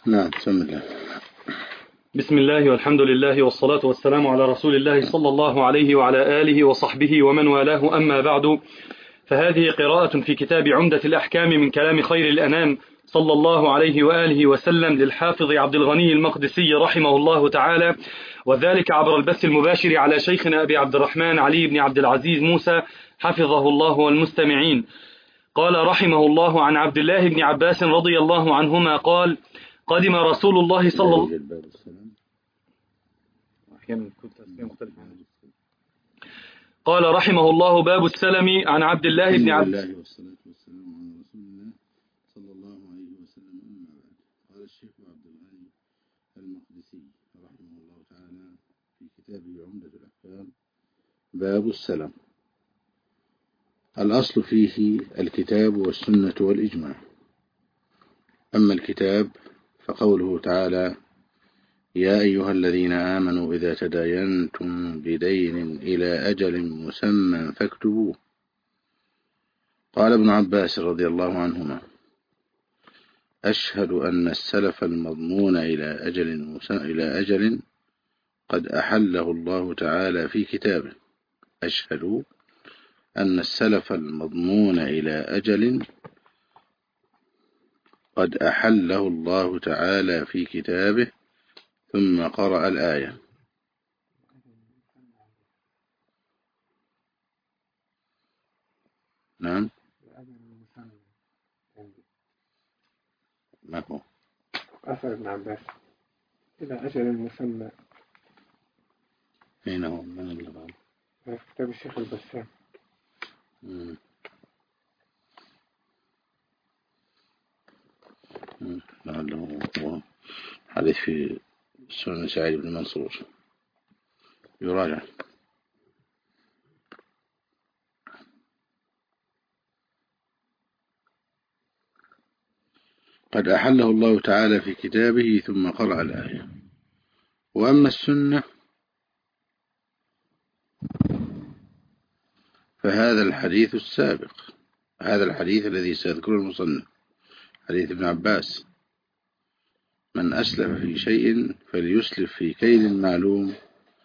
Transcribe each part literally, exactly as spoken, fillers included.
نعم بسم الله. بسم الله والحمد لله والصلاة والسلام على رسول الله صلى الله عليه وعلى آله وصحبه ومن والاه، أما بعد، فهذه قراءة في كتاب عمدة الأحكام من كلام خير الأنام صلى الله عليه وآله وسلم للحافظ عبد الغني المقدسي رحمه الله تعالى، وذلك عبر البث المباشر على شيخنا أبي عبد الرحمن علي بن عبد العزيز موسى حفظه الله والمستمعين. قال رحمه الله عن عبد الله بن عباس رضي الله عنهما قال: قدم رسول الله صلى الله قال رحمه الله: باب السلم. عن عبد الله بن عباس الله والصلاة والسلام على رسول الله صلى الله عليه وسلم. أما بعد، قال الشيخ عبد الغني المقدسي رحمه الله تعالى في كتابه عمدة الأحكام: باب السلم. الأصل فيه الكتاب والسنة والإجماع. أما الكتاب فقوله تعالى: يا أيها الذين آمنوا إذا تداينتم بدين إلى أجل مسمى فاكتبوه. قال ابن عباس رضي الله عنهما: أشهد أن السلف المضمون إلى أجل, إلى أجل قد أحله الله تعالى في كتابه. أشهد أن السلف المضمون إلى أجل قد أحله الله تعالى في كتابه. ثم قرأ الآية. نعم، ما هو أثر ابن عباس إلى أجل مسمى. أين هو؟ من اللي بعد؟ في كتاب الشيخ البسام. مم. لعله هو حديث في سنن سعيد بن منصور، يراجع. قد أحله الله تعالى في كتابه. ثم قرأ الآية. وأما السنة فهذا الحديث السابق، هذا الحديث الذي سيذكره المصنف، حديث ابن عباس: من أسلف في شيء فليسلف في كيل معلوم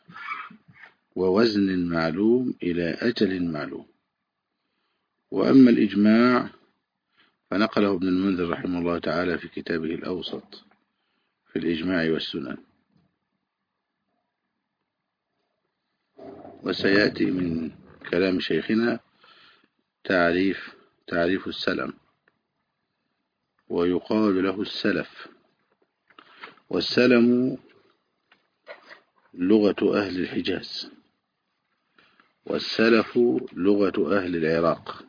ووزن معلوم إلى أجل معلوم. وأما الإجماع فنقله ابن المنذر رحمه الله تعالى في كتابه الأوسط في الإجماع والسنن. وسيأتي من كلام شيخنا تعريف تعريف السلم. ويقال له السلف. والسلم لغة أهل الحجاز، والسلف لغة أهل العراق.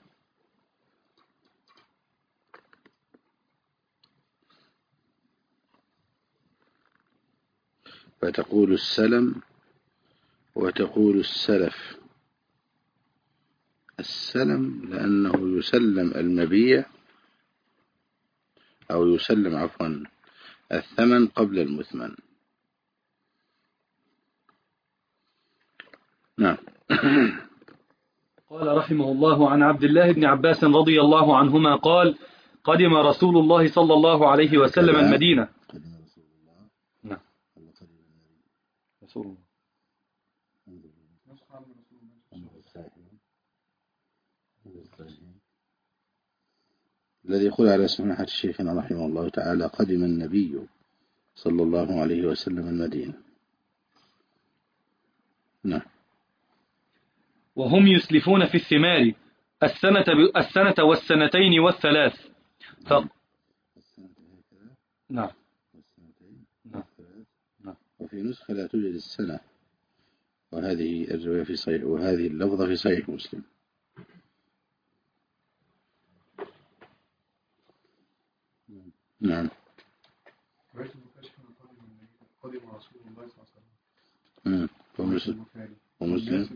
فتقول السلم وتقول السلف. السلم لأنه يسلم المبيع، أو يسلم عفوا الثمن قبل المثمن. نعم. قال رحمه الله: عن عبد الله بن عباس رضي الله عنهما قال: قدم رسول الله صلى الله عليه وسلم المدينة. قدم رسول الله. نعم، رسول الله. الذي يقول على سماحة الشيخنا رحمه الله تعالى: قدم النبي صلى الله عليه وسلم المدينة. نعم. وهم يسلفون في الثمار السنة, السنة والسنتين والثلاث. ف... نعم. نعم. نعم. وفي نسخة لا توجد السنة، وهذه الرواية في صحيح، وهذه اللفظة في صحيح مسلم. نعم. قدم رسول الله صلى الله عليه وسلم. ومسلم ومسلم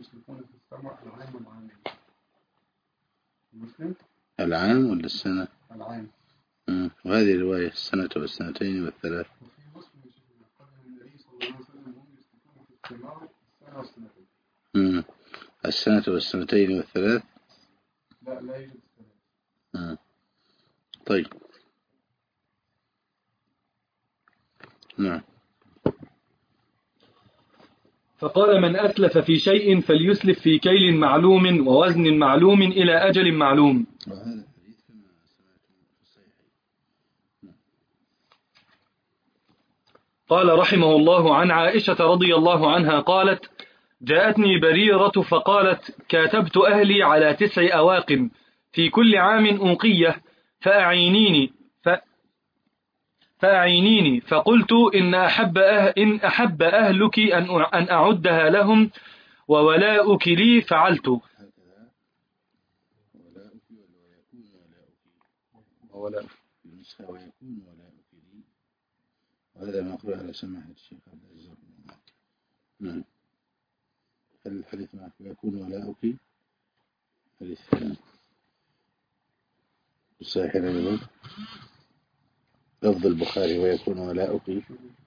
المسلم العام ولا السنة؟ العام. مم. وهذه الرواية السنة والسنتين والثلاث. وفي مسلم قدم النبي صلى الله عليه وسلم هم يسلكون في الثمار السنة والسنتين. مم. السنة والسنتين والثلاث. لا لا يوجد الثلاث. مم. طيب. نعم. فقال من أتلف في شيء فليسلف في كيل معلوم ووزن معلوم إلى أجل معلوم. وهذا الحديث كما سمعتم في الصحيحين. قال رحمه الله عن عائشة رضي الله عنها قالت جاءتني بريرة فقالت كاتبت أهلي على تسع أواقم في كل عام أوقية فأعينيني ف فأعينيني فقلت إن أحب, أه إن أحب أهلك أن أن أعدها لهم وولاؤك لي فعلت. هكذا ولاؤك ويكون ولاؤك ولاؤك النسخة ويكون ولاؤك لي، وهذا ما أقول على سماحة الشيخ عبد العزيز. نعم. هل الحديث معك ويكون ولاؤك حديث الصحيحين أيضا لفظ البخاري ويكون ولاؤك،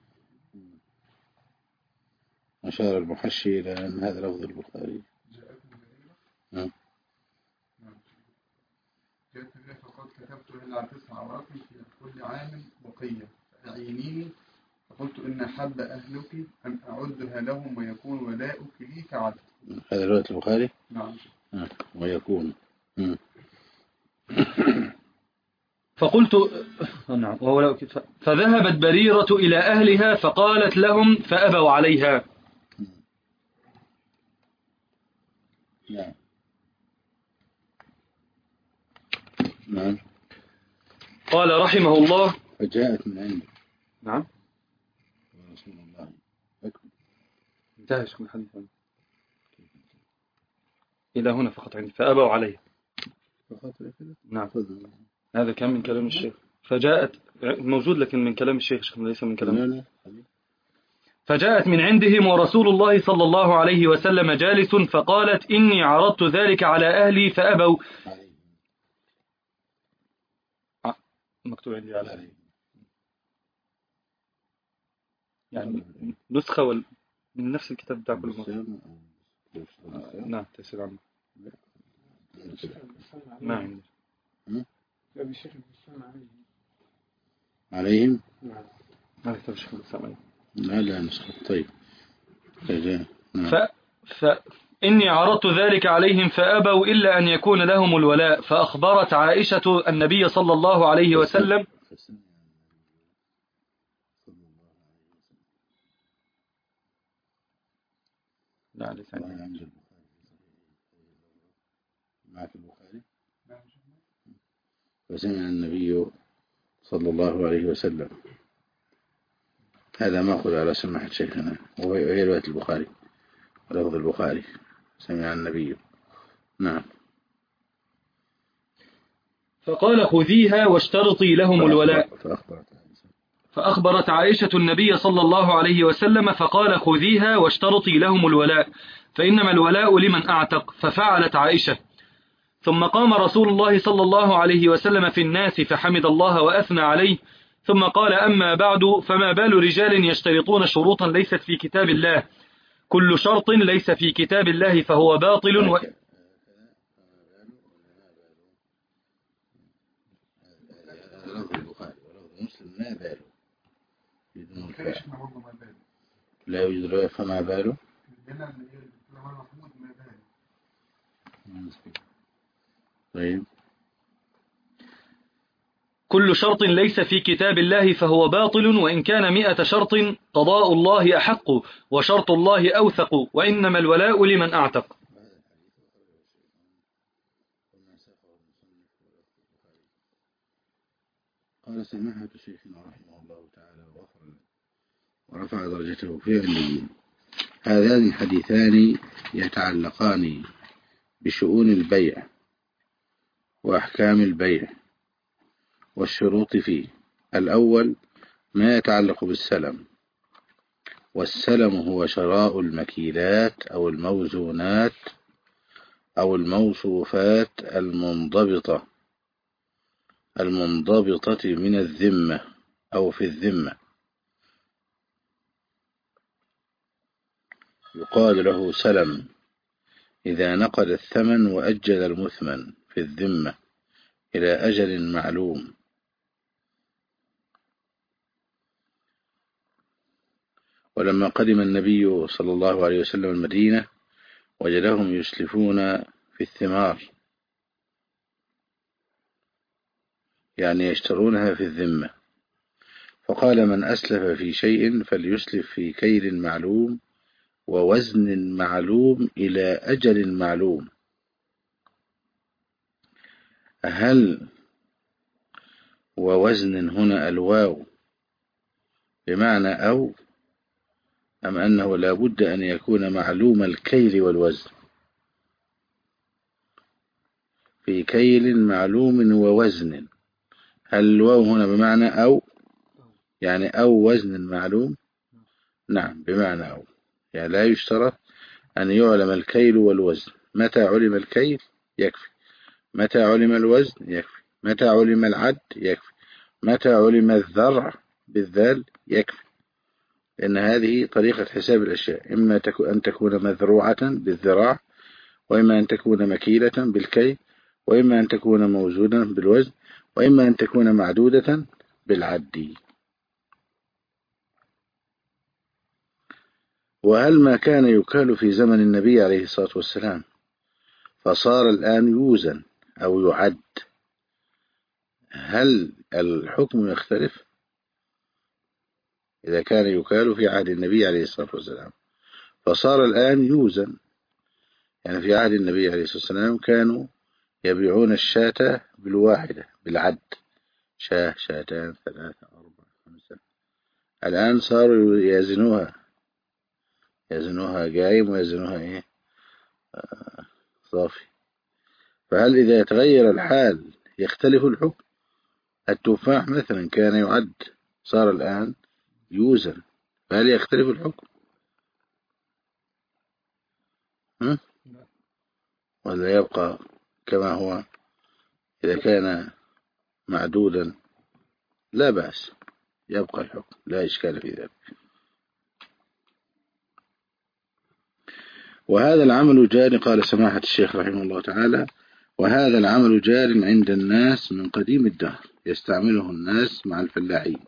أشار المحشي إلى أن هذا لفظ البخاري. نعم. جاءت النبي فقد كتبت إلى تسع أواقم في كل عام بقية فأعينيني فقلت إن أحب أهلك أن أعدها لهم ويكون ولاؤك لي فعلت. هذا رواية البخاري. نعم. آه. ويكون. مم. فقلت نعم وولاؤك فذهبت بريرة إلى أهلها فقالت لهم فأبوا عليها. نعم. نعم. قال رحمه الله فجاءت من عنده. نعم. رسول الله أكبر. انتهش من الحديث إلى هنا فقط عندي فأبوا عليها فقط كده. نعم. هذا كان من كلام الشيخ. فجاءت موجود لكن من كلام الشيخ ليس من كلام. فجاءت من عندهم ورسول الله صلى الله عليه وسلم جالس فقالت إني عرضت ذلك على أهلي فأبوا. مكتوب عندي على أهلي يعني نسخة وال... من نفس الكتاب بتاع كل مرة. نعم تسير عنه. ما عندي. عليهم. ما كتب الشيخ الإسلام عليهم. لا لا نسخة. طيب. ف... ف... إني عرضت ذلك عليهم فأبوا إلا أن يكون لهم الولاء. فأخبرت عائشة النبي صلى الله عليه وسلم لا ليس عندي. معك البخاري. فسمع النبي صلى الله عليه وسلم، هذا ما أخذ على سماحة شيخنا وهي رواية البخاري ولفظ البخاري سمع النبي. نعم. فقال خذيها واشترطي لهم الولاء. فأخبرت فأخبرت عائشة النبي صلى الله عليه وسلم فقال خذيها واشترطي لهم الولاء فإنما الولاء لمن أعتق. ففعلت عائشة. ثم قام رسول الله صلى الله عليه وسلم في الناس فحمد الله وأثنى عليه ثم قال أما بعد فما بال رجال يشترطون شروطا ليست في كتاب الله كل شرط ليس في كتاب الله فهو باطل و... ما باله لا يوجد رواية فما باله. طيب. كل شرط ليس في كتاب الله فهو باطل وإن كان مئة شرط قضاء الله أحق وشرط الله أوثق وإنما الولاء لمن أعتق. قال سماحة شيخنا رحمه الله تعالى وغفر له ورفع درجته في عليين. هذان الحديثان يتعلقان بشؤون البيع وأحكام البيع والشروط فيه. الأول ما يتعلق بالسلم، والسلم هو شراء المكيلات أو الموزونات أو الموصوفات المنضبطة المنضبطة من الذمة أو في الذمة، يقال له سلم إذا نقد الثمن وأجل المثمن في الذمة إلى أجل معلوم. ولما قدم النبي صلى الله عليه وسلم المدينة وجدهم يسلفون في الثمار، يعني يشترونها في الذمة، فقال: من أسلف في شيء فليسلف في كيل معلوم ووزن معلوم إلى أجل معلوم. هل ووزن هنا الواو بمعنى أو، أم أنه لا بد أن يكون معلوم الكيل والوزن؟ في كيل معلوم ووزن، هل الواو هنا بمعنى أو، يعني أو وزن معلوم؟ نعم، بمعنى أو، يعني لا يشترط أن يعلم الكيل والوزن. متى علم الكيل يكفي، متى علم الوزن يكفي، متى علم العد يكفي، متى علم الذرع بالذال يكفي، لأن هذه طريقة حساب الأشياء، إما أن تكون مذروعة بالذراع، وإما أن تكون مكيلة بالكي، وإما أن تكون موزونة بالوزن، وإما أن تكون معدودة بالعد. وهل ما كان يكال في زمن النبي عليه الصلاة والسلام فصار الآن يوزن أو يعد، هل الحكم يختلف؟ إذا كان يكال في عهد النبي عليه الصلاة والسلام فصار الآن يوزن، يعني في عهد النبي عليه الصلاة والسلام كانوا يبيعون الشاة بالواحدة بالعد، شاه، شاتان، ثلاثة، أربعة، خمسة. الآن صاروا يزنوها يزنوها قايم ويزنوها إيه آه صافي. فهل إذا يتغير الحال يختلف الحكم؟ التفاح مثلا كان يعد، صار الآن يوزن، فهل يختلف الحكم ها؟ ولا يبقى كما هو؟ إذا كان معدودا لا بأس، يبقى الحكم، لا إشكال في ذلك. وهذا العمل جار، قال سماحة الشيخ رحمه الله تعالى: وهذا العمل جار عند الناس من قديم الدهر، يستعمله الناس مع الفلاحين.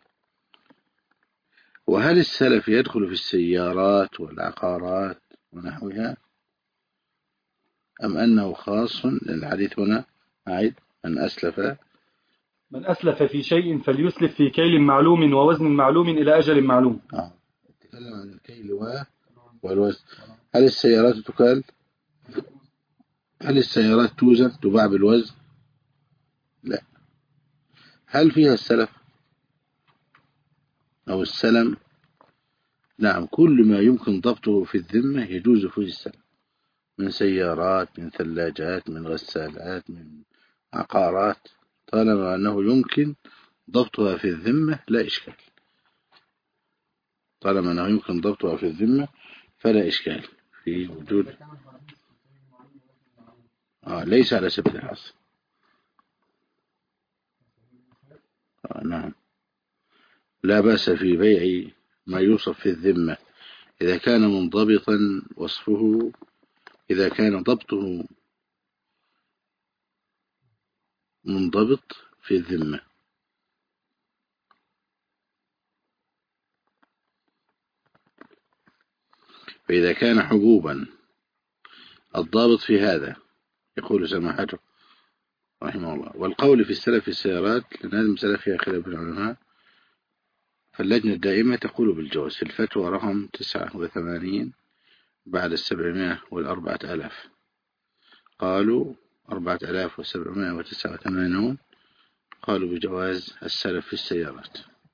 وهل السلف يدخل في السيارات والعقارات ونحوها، أم أنه خاص للحديث هنا؟ أعيد: من أسلف من أسلف في شيء فليسلف في كيل معلوم ووزن معلوم إلى أجل معلوم. آه. تكلم عن الكيل والوزن. هل السيارات تكال؟ هل السيارات توزن تباع بالوزن؟ لا. هل فيها السلف أو السلم؟ نعم، كل ما يمكن ضبطه في الذمة يجوز فيه السلم، من سيارات، من ثلاجات، من غسالات، من عقارات، طالما أنه يمكن ضبطها في الذمة لا إشكال، طالما أنه يمكن ضبطها في الذمة فلا إشكال في وجود. آه ليس على سبيل الحصر. آه نعم، لا بأس في بيع ما يوصف في الذمة إذا كان منضبطا وصفه، إذا كان ضبطه منضبط في الذمة. فإذا كان حبوبا الضابط في هذا، يقول سماحته رحمه الله: والقول في السلف في السيارات، لأن هذه المسألة فيها خلاف بين العلماء، فاللجنة الدائمة تقول بالجواز في الفتوى رقم تسعة وثمانين بعد السبعمائة والأربعة آلاف، قالوا أربعة آلاف وسبعمائة وتسعة وثمانون، قالوا بجواز السلف في السيارات.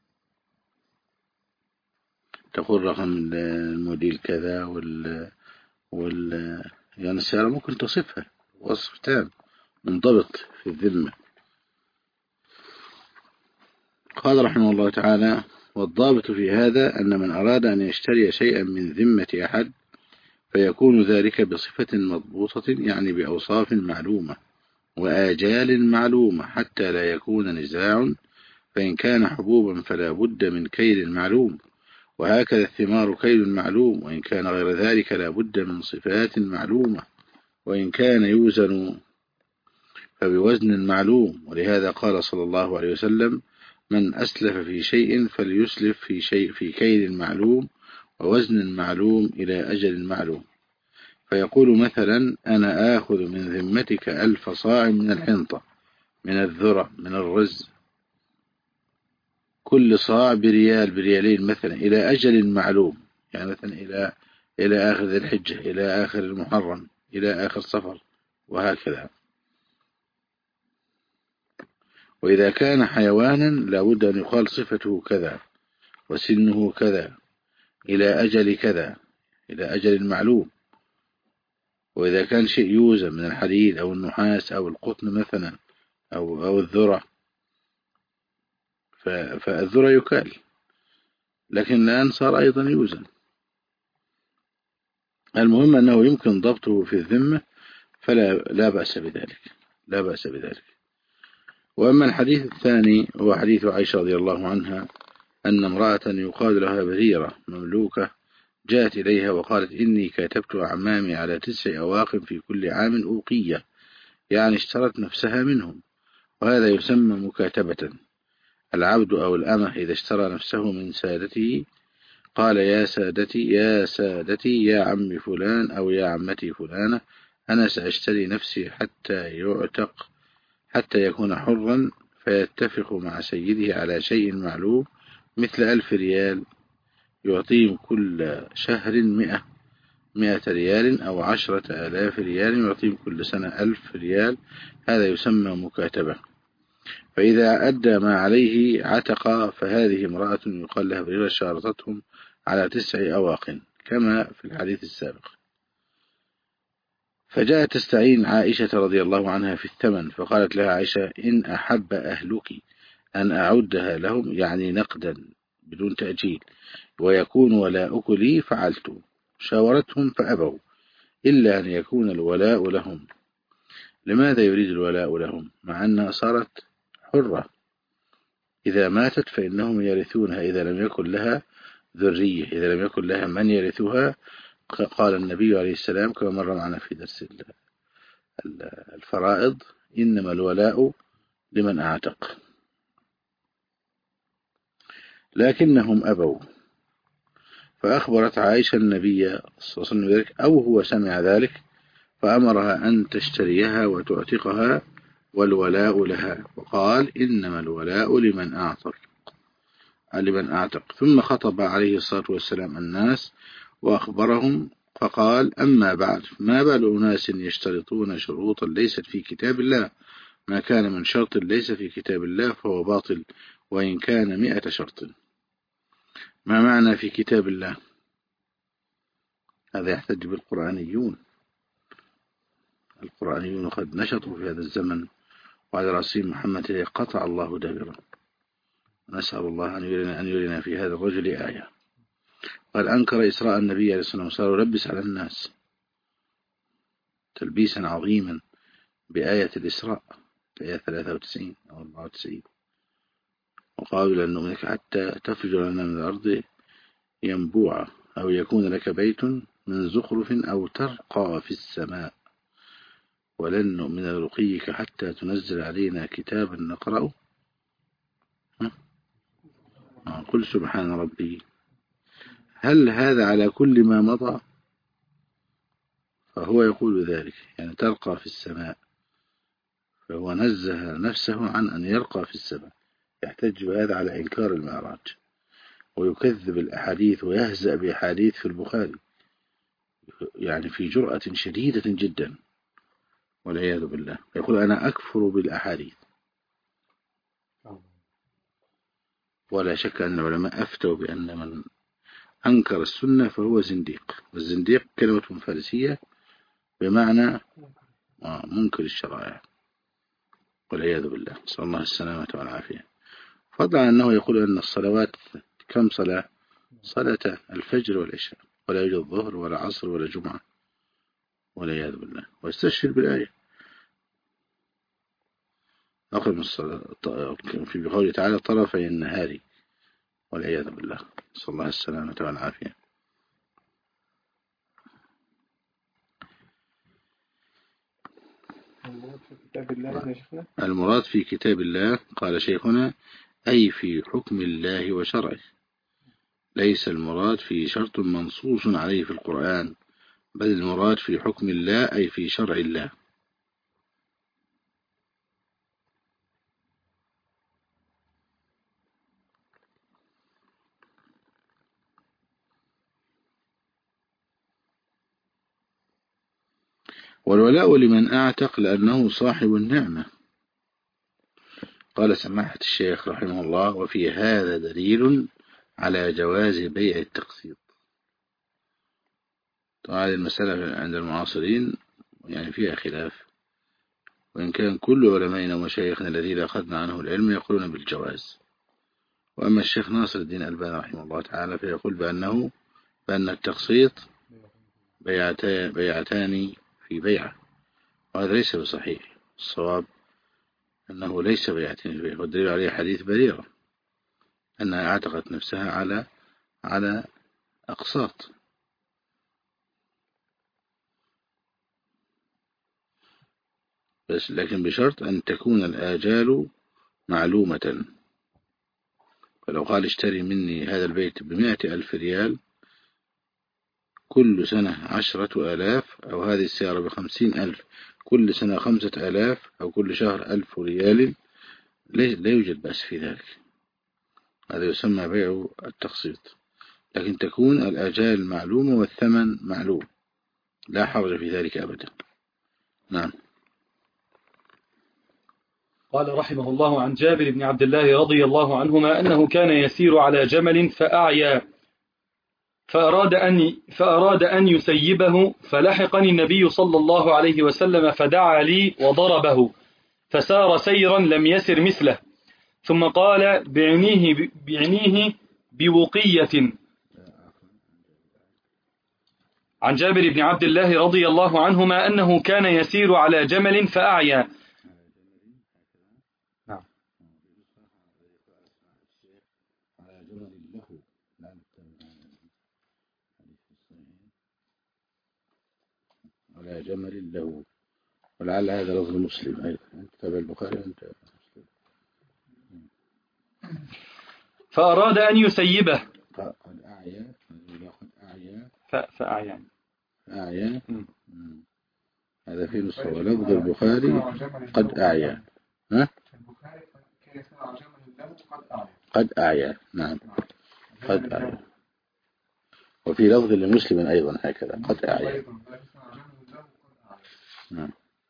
تقول رقم الموديل كذا وال وال يعني السيارة ممكن تصفها وصف تام منضبط في الذمة. قال رحمه الله تعالى: والضابط في هذا أن من أراد أن يشتري شيئا من ذمة أحد فيكون ذلك بصفة مضبوطة، يعني بأوصاف معلومة وآجال معلومة، حتى لا يكون نزاع. فإن كان حبوبا فلا بد من كيل معلوم، وهكذا الثمار كيل معلوم، وإن كان غير ذلك لا بد من صفات معلومة، وإن كان يوزن فبوزن معلوم. ولهذا قال صلى الله عليه وسلم: من أسلف في شيء فليسلف في شيء في كيل معلوم ووزن معلوم إلى أجل معلوم. فيقول مثلا أنا آخذ من ذمتك ألف صاع من الحنطة، من الذرة، من الرز، كل صاع بريال بريالين مثلا إلى أجل معلوم، يعني مثلا إلى إلى آخر ذي الحجة، إلى آخر المحرم، إلى آخر صفر، وهكذا. وإذا كان حيوانا لابد أن يقال صفته كذا وسنه كذا إلى أجل كذا، إلى أجل معلوم. وإذا كان شيء يوزن من الحديد أو النحاس أو القطن مثلا أو أو الذرة، فالذرة يكال، لكن الآن صار أيضا يوزن. المهم أنه يمكن ضبطه في الذمة، فلا لا بأس بذلك، لا بأس بذلك. وأما الحديث الثاني هو حديث عائشة رضي الله عنها أن امرأة يقال لها بريرة مملوكة جاءت إليها وقالت إني كاتبت أعمامي على تسع أواق في كل عام أوقية، يعني اشترت نفسها منهم. وهذا يسمى مكاتبة. العبد أو الأمة إذا اشترى نفسه من سادته قال يا سادتي يا سادتي يا عم فلان أو يا عمتي فلانة أنا سأشتري نفسي حتى يعتق، حتى يكون حرا، فيتفق مع سيده على شيء معلوم مثل ألف ريال يعطيهم كل شهر مئة مئة ريال، أو عشرة آلاف ريال يعطيهم كل سنة ألف ريال. هذا يسمى مكاتبة. فإذا أدى ما عليه عتق. فهذه امرأة يقال لها بريرة شارطتهم على تسع أواق كما في الحديث السابق. فجاءت تستعين عائشة رضي الله عنها في الثمن، فقالت لها عائشة إن أحب أهلك أن أعدها لهم، يعني نقدا بدون تأجيل، ويكون ولاؤك لي فعلت. شاورتهم فأبوا إلا أن يكون الولاء لهم. لماذا يريد الولاء لهم مع أنها صارت حرة؟ إذا ماتت فإنهم يرثونها إذا لم يكن لها ذرية، إذا لم يكن لها من يرثها. قال النبي عليه السلام كما مر معنا في درس الفرائض إنما الولاء لمن أعتق. لكنهم أبوا، فأخبرت عائشة النبي صلى الله عليه وسلم ذلك، أو هو سمع ذلك، فأمرها أن تشتريها وتعتقها والولاء لها، وقال إنما الولاء لمن أعتق لمن أعتق. ثم خطب عليه الصلاة والسلام الناس وأخبرهم فقال أما بعد ما بال أناس يشترطون شروطا ليست في كتاب الله، ما كان من شرط ليس في كتاب الله فهو باطل وإن كان مئة شرط. ما معنى في كتاب الله؟ هذا يحتج بالقرآنيون. القرآنيون قد نشطوا في هذا الزمن، وعلى رأسهم محمد قطع الله دابره. نسأل الله أن يرنا, أن يرنا في هذا الرجل آية. قال أنكر إسراء النبي عليه الصلاة والسلام، صار يلبس على الناس تلبيسا عظيما بآية الإسراء، آية ثلاثة وتسعين أو أربعة وتسعين. وقالوا لن نؤمنك حتى تفجر لنا من الأرض ينبوعا أو يكون لك بيت من زخرف أو ترقى في السماء ولن نؤمن لرقيك حتى تنزل علينا كتابا نقرأه. قل سبحان ربي. هل هذا على كل ما مضى؟ فهو يقول ذلك، يعني ترقى في السماء، فهو نزه نفسه عن أن يرقى في السماء. يحتج بهذا على إنكار المعراج، ويكذب الأحاديث ويهزأ بأحاديث في البخاري، يعني في جرأة شديدة جدا والعياذ بالله. يقول أنا أكفر بالأحاديث. ولا شك أن العلماء أفتوا بأن من أنكر السنة فهو زنديق، والزنديق كلمة فارسية بمعنى منكر الشرائع والعياذ بالله، صلى الله السلامة والعافية. فضلا أنه يقول أن الصلوات كم صلاة؟ صلاة الفجر والعشاء، ولا يوجد ظهر ولا عصر ولا جمعة والعياذ بالله، واستشهد بالآية أقم الصلاة في بقوله تعالى طرفي النهار والعياذ بالله، صلى الله السلامة والعافية. المراد في كتاب الله قال شيخنا أي في حكم الله وشرعه، ليس المراد في شرط منصوص عليه في القرآن، بل المراد في حكم الله أي في شرع الله. والولاء لمن أعتق لأنه صاحب النعمة. قال سماحة الشيخ رحمه الله: وفي هذا دليل على جواز بيع التقسيط. طبعا المسألة عند المعاصرين يعني فيها خلاف، وإن كان كل علمائنا ومشايخنا الذين أخذنا عنه العلم يقولون بالجواز، وأما الشيخ ناصر الدين الألباني رحمه الله تعالى فيقول بأنه بأن التقسيط بيعتان, بيعتان في بيعة، وهذا ليس بصحيح. الصواب أنه ليس بيعتان في بيعة، والدليل عليه حديث بريرة أنها اعتقت نفسها على على أقساط. بس لكن بشرط أن تكون الآجال معلومة. فلو قال اشتري مني هذا البيت بمائة ألف ريال كل سنة عشرة آلاف، أو هذه السيارة بخمسين ألف كل سنة خمسة آلاف، أو كل شهر ألف ريال، لا يوجد بأس في ذلك. هذا يسمى بيع التقسيط، لكن تكون الآجال معلومة والثمن معلوم، لا حرج في ذلك أبدا. نعم. قال رحمه الله: عن جابر بن عبد الله رضي الله عنهما أنه كان يسير على جمل فأعيا فأراد أن, فأراد أن يسيبه، فلحقني النبي صلى الله عليه وسلم فدعا لي وضربه، فسار سيرا لم يسر مثله، ثم قال: بعنيه, بعنيه بوقية. عن جابر بن عبد الله رضي الله عنهما أنه كان يسير على جمل فأعيا. نعم. على جمل له، ولعل هذا لفظ مسلم أيضا. أنت تابع البخاري أنت مسلم. فأراد أن يسيبه. قد أعيا قد أعيا فأعيا أعيا هذا في نسخة، ولفظ البخاري قد أعيا. ها؟ قد أعيا. نعم قد أعيا. وفي لفظ لمسلم أيضا هكذا قد أعيا. نعم.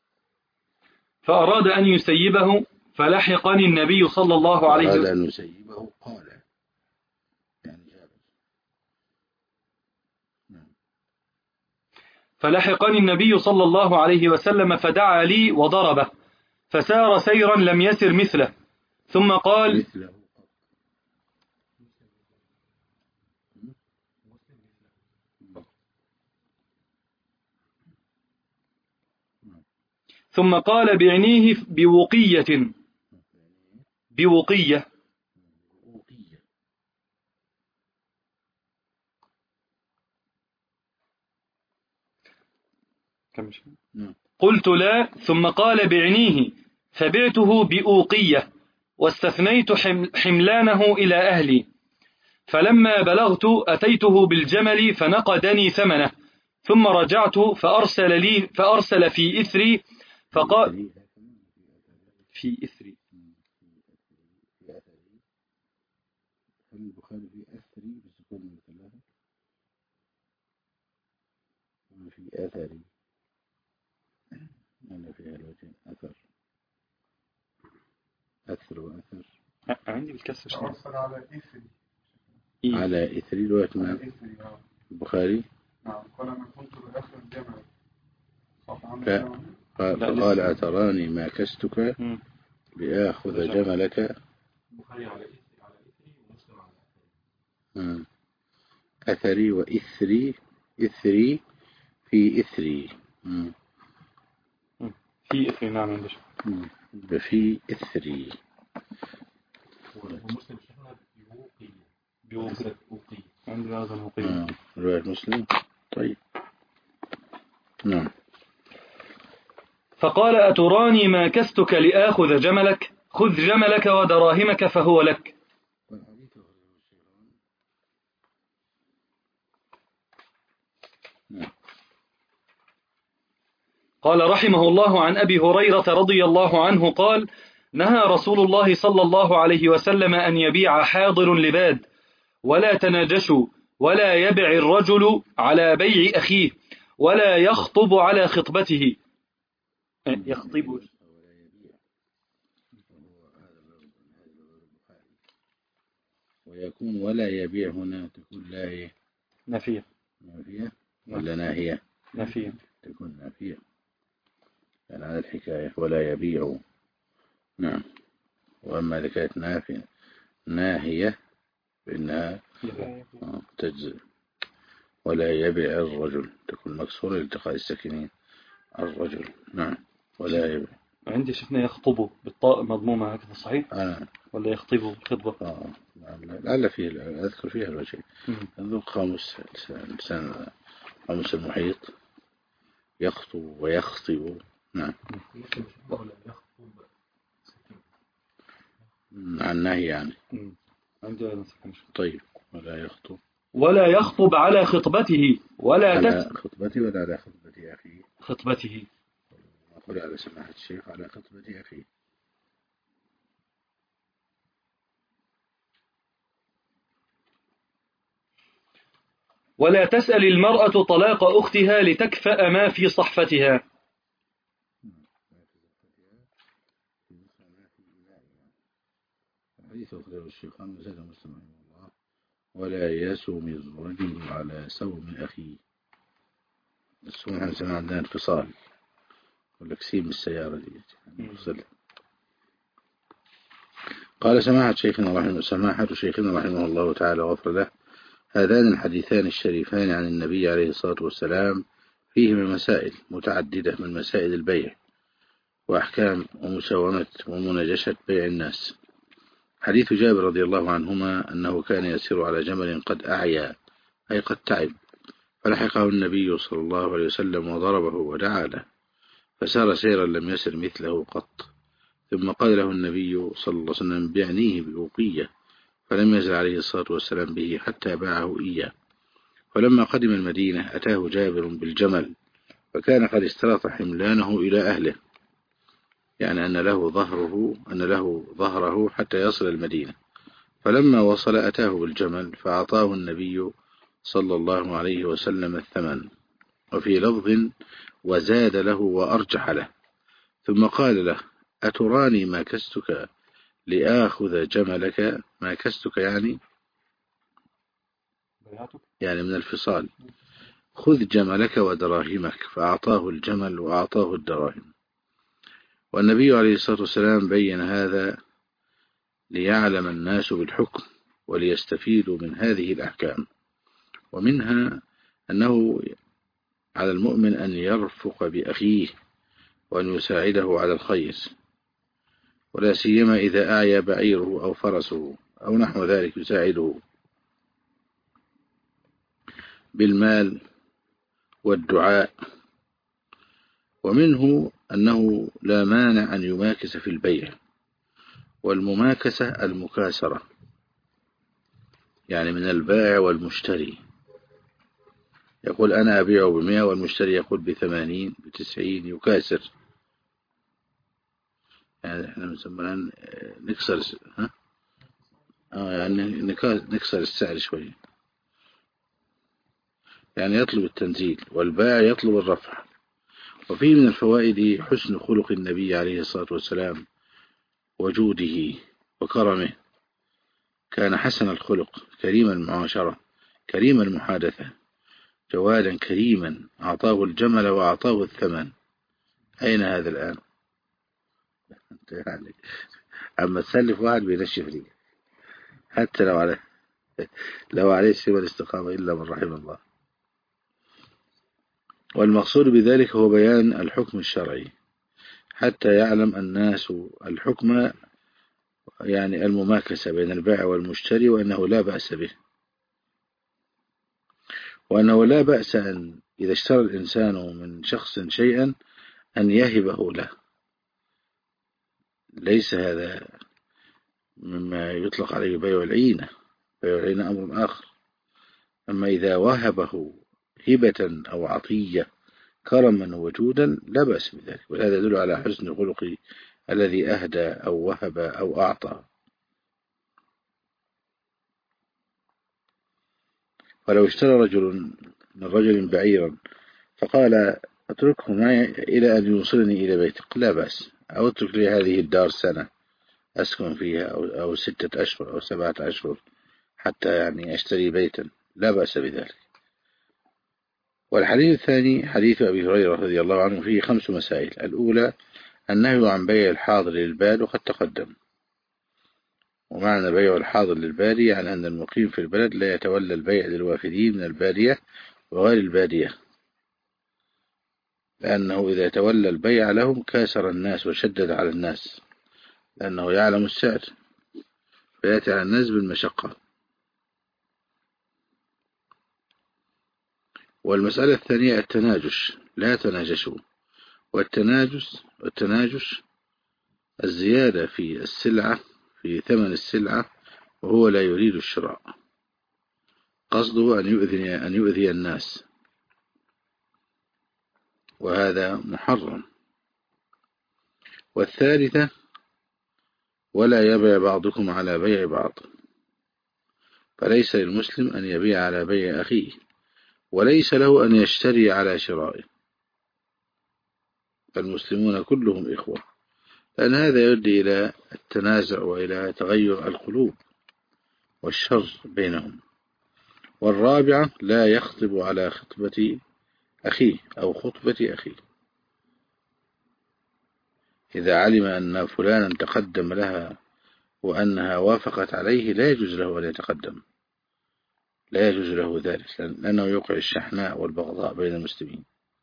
فأراد أن يسيبه، فلحقني النبي صلى الله عليه وسلم. أراد أن يسيبه قال يعني جابر. نعم. فلحقني النبي صلى الله عليه وسلم فدعا لي وضربه، فسار سيرا لم يسر مثله، ثم قال: مثله. ثم قال: بعنيه بوقية. بوقية. قلت لا، ثم قال: بعنيه، فبعته بأوقية، واستثنيت حملانه إلى أهلي، فلما بلغت أتيته بالجمل فنقدني ثمنه، ثم رجعت فأرسل لي فأرسل في إثري فقال: في إثري البخاري في أثري بسكون الثلاثة، في أثري أنا فيها الوجهين أثر أثر وأثر. عندي بالكسر أرسل على إثري. إيه؟ على إثري رواية من البخاري. نعم. قال ما كنت بآخر الجمل. قال, قال أتراني ما كستك لآخذ جملك. البخاري على إثري على إثري ومسلم على أثري. أثري وإثري. إثري في إثري. مم. في إثري. نعم عندش في إثري. ومسلم شهر بوقية. بوقية. عندي هذا الوقية. رواية مسلم. طيب. نعم. فقال: أتراني ما كستك لآخذ جملك؟ خذ جملك ودراهمك فهو لك. قال رحمه الله عن أبي هريرة رضي الله عنه قال: نهى رسول الله صلى الله عليه وسلم أن يبيع حاضر لباد، ولا تناجشوا، ولا يبع الرجل على بيع أخيه، ولا يخطب على خطبته. يخطب ويكون ولا يبيع هنا تكون لا ايه نافية نافية ولا ناهية؟ نافية تكون نافية يعني على الحكاية ولا يبيع. نعم. وأما إذا كانت نافية ناهية فإنها تجزئ. ولا يبيع الرجل تكون مكسورة لالتقاء الساكنين الرجل. نعم. ولا يبيع. عندي شفنا يخطبه بالطاء مضمومة هكذا صحيح؟ أنا ولا يخطبه بالخطبة؟ آه لعل فيه أذكر فيها الوجه. انظر قاموس لسان قاموس المحيط يخطب ويخطب. نعم. عن نهي يعني. عندي طيب. ولا يخطب ولا يخطب على خطبته ولا على تس خطبته ولا على خطبة أخيه. خطبته. أقول على سماحة الشيخ على خطبة أخيه. ولا تسأل المرأة طلاق أختها لتكفأ ما في صحفتها. حديث أخرجه الشيخان زاد مسلم رحمه الله: ولا يسوم الرجل على سوم أخيه. السوم احنا سمعنا عندنا انفصال ولا كسيم السيارة دي انفصل. قال سماحة شيخنا رحمه سماحة شيخنا رحمه الله تعالى وغفر له: هذان الحديثان الشريفان عن النبي عليه الصلاة والسلام فيهما مسائل متعددة من مسائل البيع وأحكام ومساومة ومناجشة بيع الناس. حديث جابر رضي الله عنهما أنه كان يسير على جمل قد أعيا أي قد تعب، فلحقه النبي صلى الله عليه وسلم وضربه ودعا له، فسار سيرا لم يسر مثله قط. ثم قال له النبي صلى الله عليه وسلم: بعنيه بأوقية، فلم يزل عليه الصلاة والسلام به حتى باعه إياه. فلما قدم المدينة أتاه جابر بالجمل، فكان قد استلط حملانه إلى أهله، يعني أن له ظهره أن له ظهره حتى يصل المدينة. فلما وصل أتاه بالجمل فأعطاه النبي صلى الله عليه وسلم الثمن، وفي لفظ: وزاد له وأرجح له. ثم قال له: أتراني ما كستك لآخذ جملك؟ ما كستك يعني يعني من الفصال. خذ جملك ودراهمك. فأعطاه الجمل وأعطاه الدراهم. والنبي عليه الصلاة والسلام بين هذا ليعلم الناس بالحكم وليستفيدوا من هذه الأحكام. ومنها أنه على المؤمن أن يرفق بأخيه وأن يساعده على الخير، ولا سيما إذا أعيا بعيره أو فرسه أو نحو ذلك، يساعده بالمال والدعاء. ومنه أنه لا مانع أن يماكس في البيع، والمماكسة المكاسرة يعني من البائع والمشتري، يقول أنا أبيع بمئة والمشتري يقول بثمانين بتسعين، يكاسر. يعني احنا نسمى نكسر ها آه يعني نكسر السعر شوي، يعني يطلب التنزيل والبائع يطلب الرفع. وفيه من الفوائد حسن خلق النبي عليه الصلاة والسلام وجوده وكرمه. كان حسن الخلق كريم المعاشرة كريم المحادثة جوادا كريما، أعطاه الجمل وأعطاه الثمن. أين هذا الآن؟ يعني أما تسلف واحد بينشف لي حتى لو عليه لو عليه سوى الاستقامة إلا من رحم الله. والمقصود بذلك هو بيان الحكم الشرعي حتى يعلم الناس الحكم، يعني المماكسة بين البائع والمشتري، وأنه لا بأس به، وأنه لا بأس أن إذا اشترى الإنسان من شخص شيئا أن يهبه له. ليس هذا مما يطلق عليه بيع العينة. بيع العينة أمر آخر. أما إذا وهبه هبة أو عطية كرما وجودا لا بأس بذلك، وهذا يدل على حسن الخلق الذي أهدى أو وهب أو أعطى. ولو اشترى رجل من رجل بعيرا فقال اتركه معي إلى أن يوصلني إلى بيتك لا بأس، أو اترك لي هذه الدار سنة أسكن فيها أو, أو ستة أشهر أو سبعة أشهر حتى يعني أشتري بيتا لا بأس بذلك. والحديث الثاني حديث أبي هريرة رضي الله عنه فيه خمس مسائل. الأولى النهي عن بيع الحاضر للباد وقد تقدم، ومعنى بيع الحاضر للبادية يعني أن المقيم في البلد لا يتولى البيع للوافدين من البادية وغير البادية، لأنه إذا تولى البيع لهم كاسر الناس وشدد على الناس، لأنه يعلم السعر فيأتي على الناس بالمشقة. والمسألة الثانية التناجش لا تناجشوا، والتناجش والتناجش الزيادة في السلعة في ثمن السلعة وهو لا يريد الشراء، قصده أن يؤذي أن يؤذي الناس، وهذا محرم. والثالثة ولا يبيع بعضكم على بيع بعض، فليس للمسلم أن يبيع على بيع أخيه، وليس له أن يشتري على شرائه، فالمسلمون كلهم إخوة، لأن هذا يؤدي إلى التنازع وإلى تغير القلوب والشر بينهم. والرابعة لا يخطب على خطبة أخيه أو خطبة أخيه، إذا علم أن فلانا تقدم لها وأنها وافقت عليه لا يجوز له أن يتقدم، لا يجوز له ذلك، لأنه يوقع الشحناء والبغضاء بين المسلمين.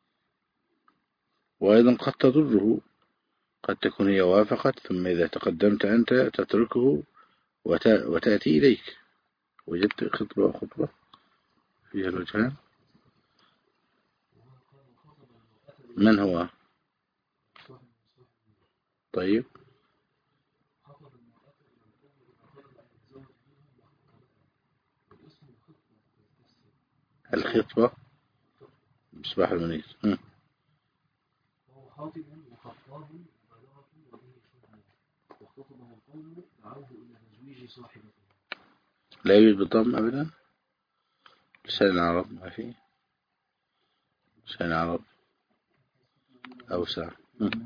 وأيضا قد تضره، قد تكون هي وافقت ثم إذا تقدمت أنت تتركه وتأتي إليك. وجدت خطبة وخطبة فيها الوجهان. من هو؟ طيب الخطبة مصباح المنير. لا يوجد بالضم أبدا. لسان العرب ما فيه، لسان العرب أوسع.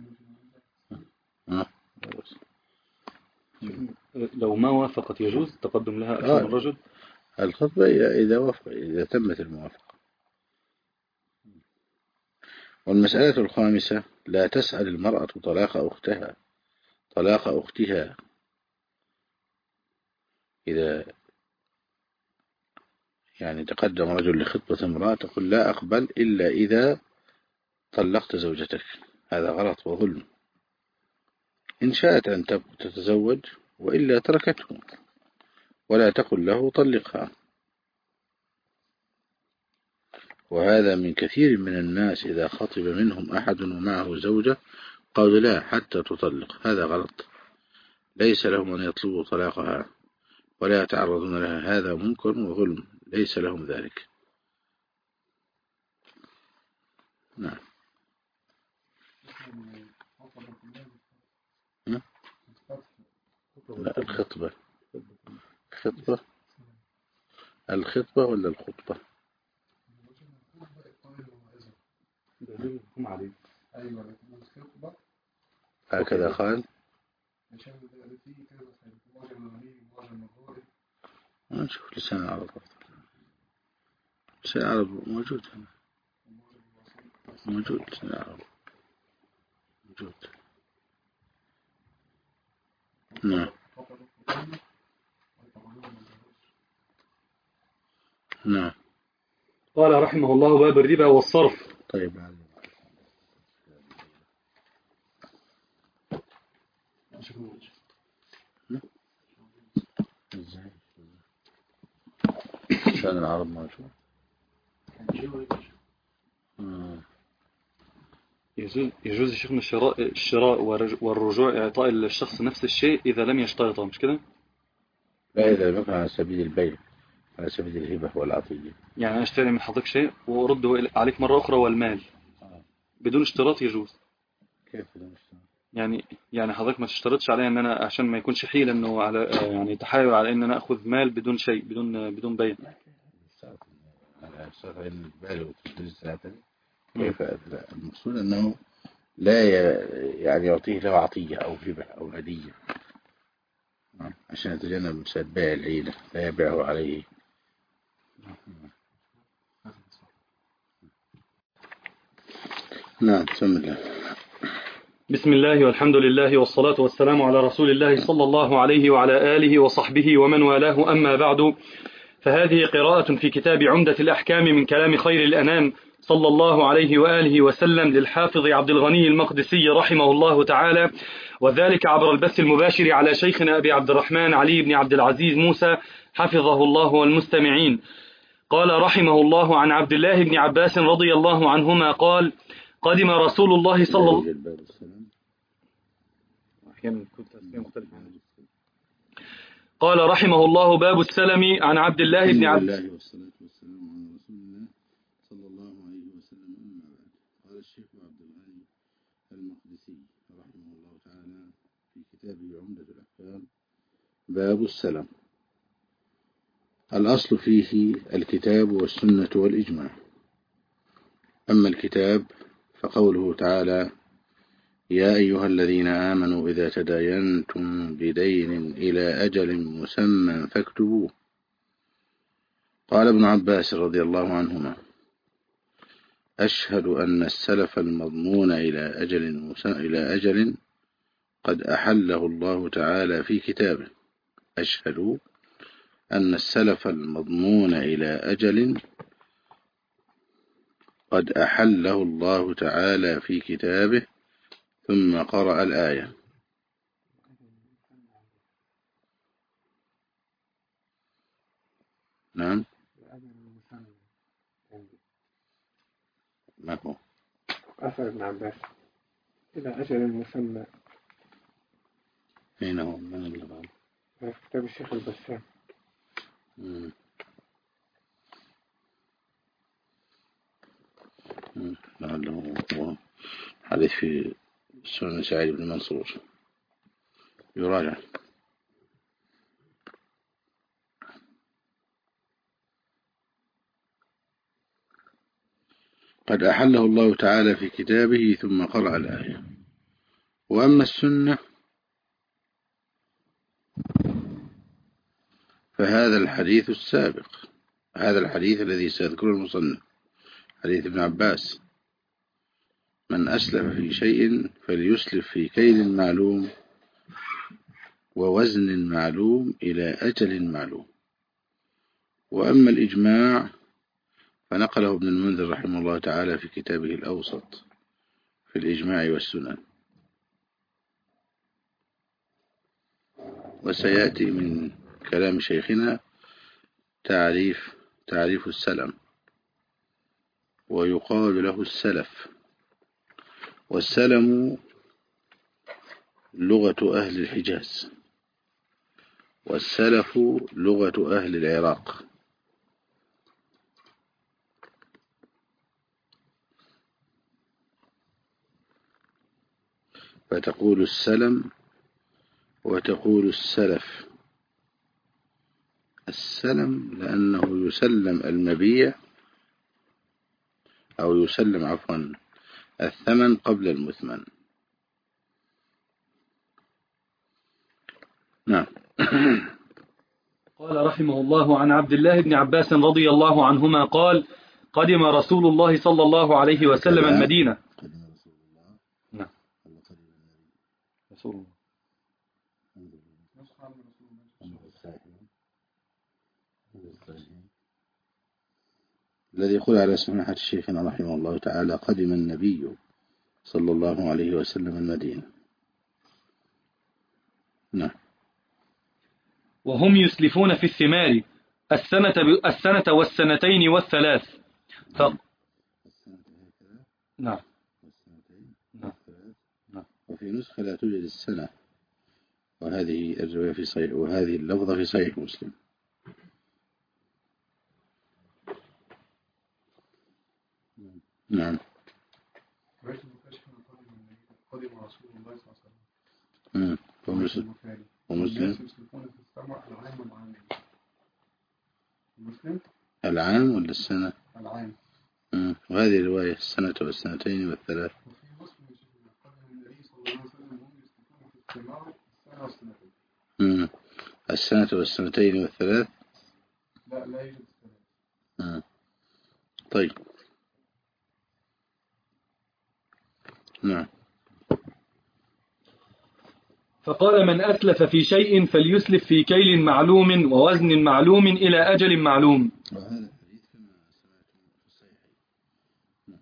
لو ما وافقت يجوز التقدم لها أكثر من رجل. الخطبة إذا وافق، إذا تمت الموافقة. والمسألة الخامسة لا تسأل المرأة طلاق أختها طلاق أختها إذا يعني تقدم رجل لخطبة امرأة تقول لا أقبل إلا إذا طلقت زوجتك، هذا غلط وظلم. إن شاءت أن تتزوج وإلا تركته، ولا تقل له طلقها. وهذا من كثير من الناس إذا خطب منهم أحد ومعه زوجة قالوا لا حتى تطلق، هذا غلط، ليس لهم أن يطلبوا طلاقها ولا يتعرضون لها، هذا منكر وظلم، ليس لهم ذلك. نعم. لا الخطبة، الخطبة الخطبة ولا الخطبة؟ هكذا قال. نشوف لسان العرب، لسان العرب موجود هنا، موجود لسان العرب موجود. نعم نعم. قال رحمه الله باب الربا والصرف. طيب علي. لسان العرب موجود. يجوز يجوز شيخنا الشراء الشراء والرجوع إعطاء الشخص نفس الشيء إذا لم يشترطه، مش كده؟ لا، إذا لم يكن على سبيل البيع، على سبيل الهبة والعطية. يعني أنا أشتري من حضرتك شيء وأرده عليك مرة أخرى والمال. بدون اشتراط يجوز. كيف بدون اشتراط؟ يعني يعني حضرتك ما تشترطش عليا ان انا عشان ما يكونش حيل انه على يعني تحايل على ان انا اخذ مال بدون شيء، بدون بدون بيع. على اشتراط ان البالغ وتجوز ساعة. كيف؟ لا، المقصود انه لا يعني يعطيه له عطية او هبة او هدية عشان يتجنب مساد بيع العيلة، لا يبيعه عليه. نعم، بسم الله. بسم الله والحمد لله والصلاة والسلام على رسول الله صلى الله عليه وعلى آله وصحبه ومن والاه، أما بعد، فهذه قراءة في كتاب عمدة الأحكام من كلام خير الأنام صلى الله عليه وآله وسلم للحافظ عبد الغني المقدسي رحمه الله تعالى، وذلك عبر البث المباشر على شيخنا أبي عبد الرحمن علي بن عبد العزيز موسى حفظه الله والمستمعين. قال رحمه الله عن عبد الله بن عباس رضي الله عنهما قال: قدم رسول الله صلى الله قال رحمه الله: باب السلم. عن عبد الله بن عباس. الله والصلاة والسلام على رسول الله صلى الله عليه وسلم، أما بعد. قال الشيخ عبد الغني المقدسي رحمه الله تعالى في كتابه عمدة الأحكام: باب السلم. الأصل فيه الكتاب والسنة والإجماع. أما الكتاب فقوله تعالى: يا أيها الذين آمنوا إذا تداينتم بدين إلى أجل مسمى فاكتبوه. قال ابن عباس رضي الله عنهما: أشهد أن السلف المضمون إلى أجل, إلى أجل قد أحله الله تعالى في كتابه. أشهد أن السلف المضمون إلى أجل قد أحله الله تعالى في كتابه، ثم قرأ الآية. نعم، ما هو أثر ابن عباس إلى أجل مسمى. أين هو؟ من اللي بعد؟ في كتاب الشيخ البسام. مم. لعله هو حديث في سنن سعيد بن منصور، يراجع. قد أحله الله تعالى في كتابه، ثم قرأ الآية. وأما السنة فهذا الحديث السابق، هذا الحديث الذي سيذكره المصنف، حديث ابن عباس: من أسلف في شيء فليسلف في كيل معلوم ووزن معلوم إلى أجل معلوم. وأما الإجماع فنقله ابن المنذر رحمه الله تعالى في كتابه الأوسط في الإجماع والسنن. وسيأتي من كلام شيخنا تعريف تعريف السلم، ويقال له السلف. والسلم لغة أهل الحجاز، والسلف لغة أهل العراق. فتقول السلم وتقول السلف. السلم لأنه يسلم المبيع، أو يسلم عفوا الثمن قبل المثمن. نعم. قال رحمه الله: عن عبد الله بن عباس رضي الله عنهما قال: قدم رسول الله صلى الله عليه وسلم المدينة. قدم رسول الله. نعم، رسول الله. الذي يقول على سماحة الشيخنا رحمه الله تعالى: قدم النبي صلى الله عليه وسلم المدينة. نعم. وهم يسلفون في الثمار السنة, السنة والسنتين والثلاث. ف... نعم. نعم. وفي نسخة لا توجد السنة، وهذه الرواية في صحيح، وهذه اللفظة في صحيح مسلم. باش نعم. رسول الله صلى الله عليه وسلم. مم. ومسلم ومسلم الناس يسلكون في السمع العام والعام. المسلم العام ولا السنة؟ العام. مم. وهذه رواية السنة والسنتين والثلاث. وفي مسلم يشهد قال النبي صلى الله عليه وسلم هم يسلكون في السماع السنة والسنتين. مم. السنة والسنتين والثلاث. لا لا يوجد الثلاث. مم. طيب نعم. فقال من أتلف في شيء فليسلف في كيل معلوم ووزن معلوم إلى أجل معلوم. وهذا الحديث كما سمعتم في الصحيحين.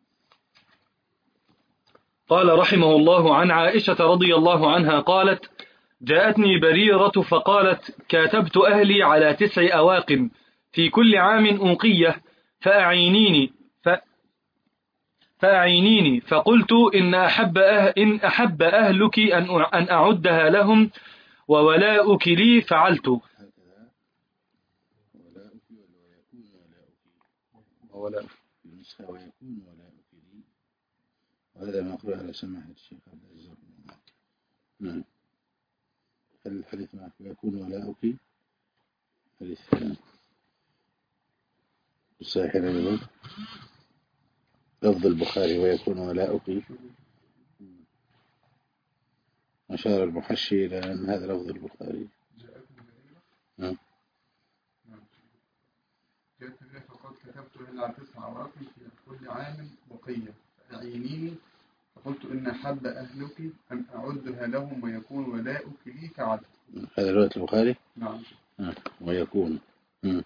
قال رحمه الله عن عائشة رضي الله عنها قالت جاءتني بريرة فقالت كاتبت أهلي على تسع أواقم في كل عام أوقية فأعينيني ف... فأعينيني فقلت إن أحب, أه... إن أحب أهلك أن, أ... أن أعدها لهم وولاؤك لي فعلت. هكذا ولاؤك ويكون ولاؤك ولاؤك النسخة ويكون ولاؤك لي. وهذا ما أقول على سماحة الشيخ عبد العزيز. نعم. هل الحديث معك ويكون ولاؤك حديث الصحيح الأول لفظ البخاري ويكون ولاؤك. أشار المحشي إلى أن هذا لفظ البخاري. نعم. جاءت النبي فقد كتبت إلى تسع أواقم في كل عام بقية فأعينيني فقلت إن أحب أهلك أن أعدها لهم ويكون ولاؤك لي فعلت. هذا رواية البخاري. نعم. آه. ويكون. مم.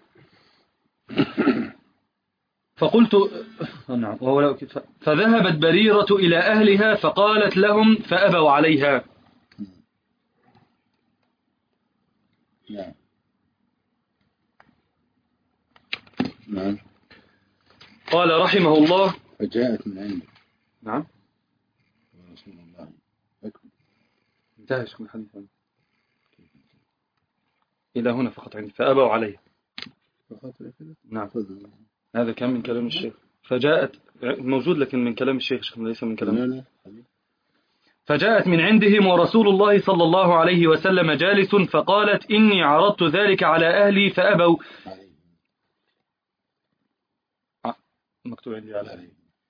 فقلت نعم وولاؤك فذهبت بريرة إلى أهلها فقالت لهم فأبوا عليها. نعم. نعم. قال رحمه الله فجاءت من عنده. نعم. رسول الله أكبر. انتهش من الحديث إلى هنا فقط عندي فأبوا عليها فقط كده. نعم. هذا كان من كلام الشيخ. فجاءت موجود لكن من كلام الشيخ ليس من كلام. فجاءت من عندهم ورسول الله صلى الله عليه وسلم جالس فقالت إني عرضت ذلك على أهلي فأبوا. مكتوب عندي على أهلي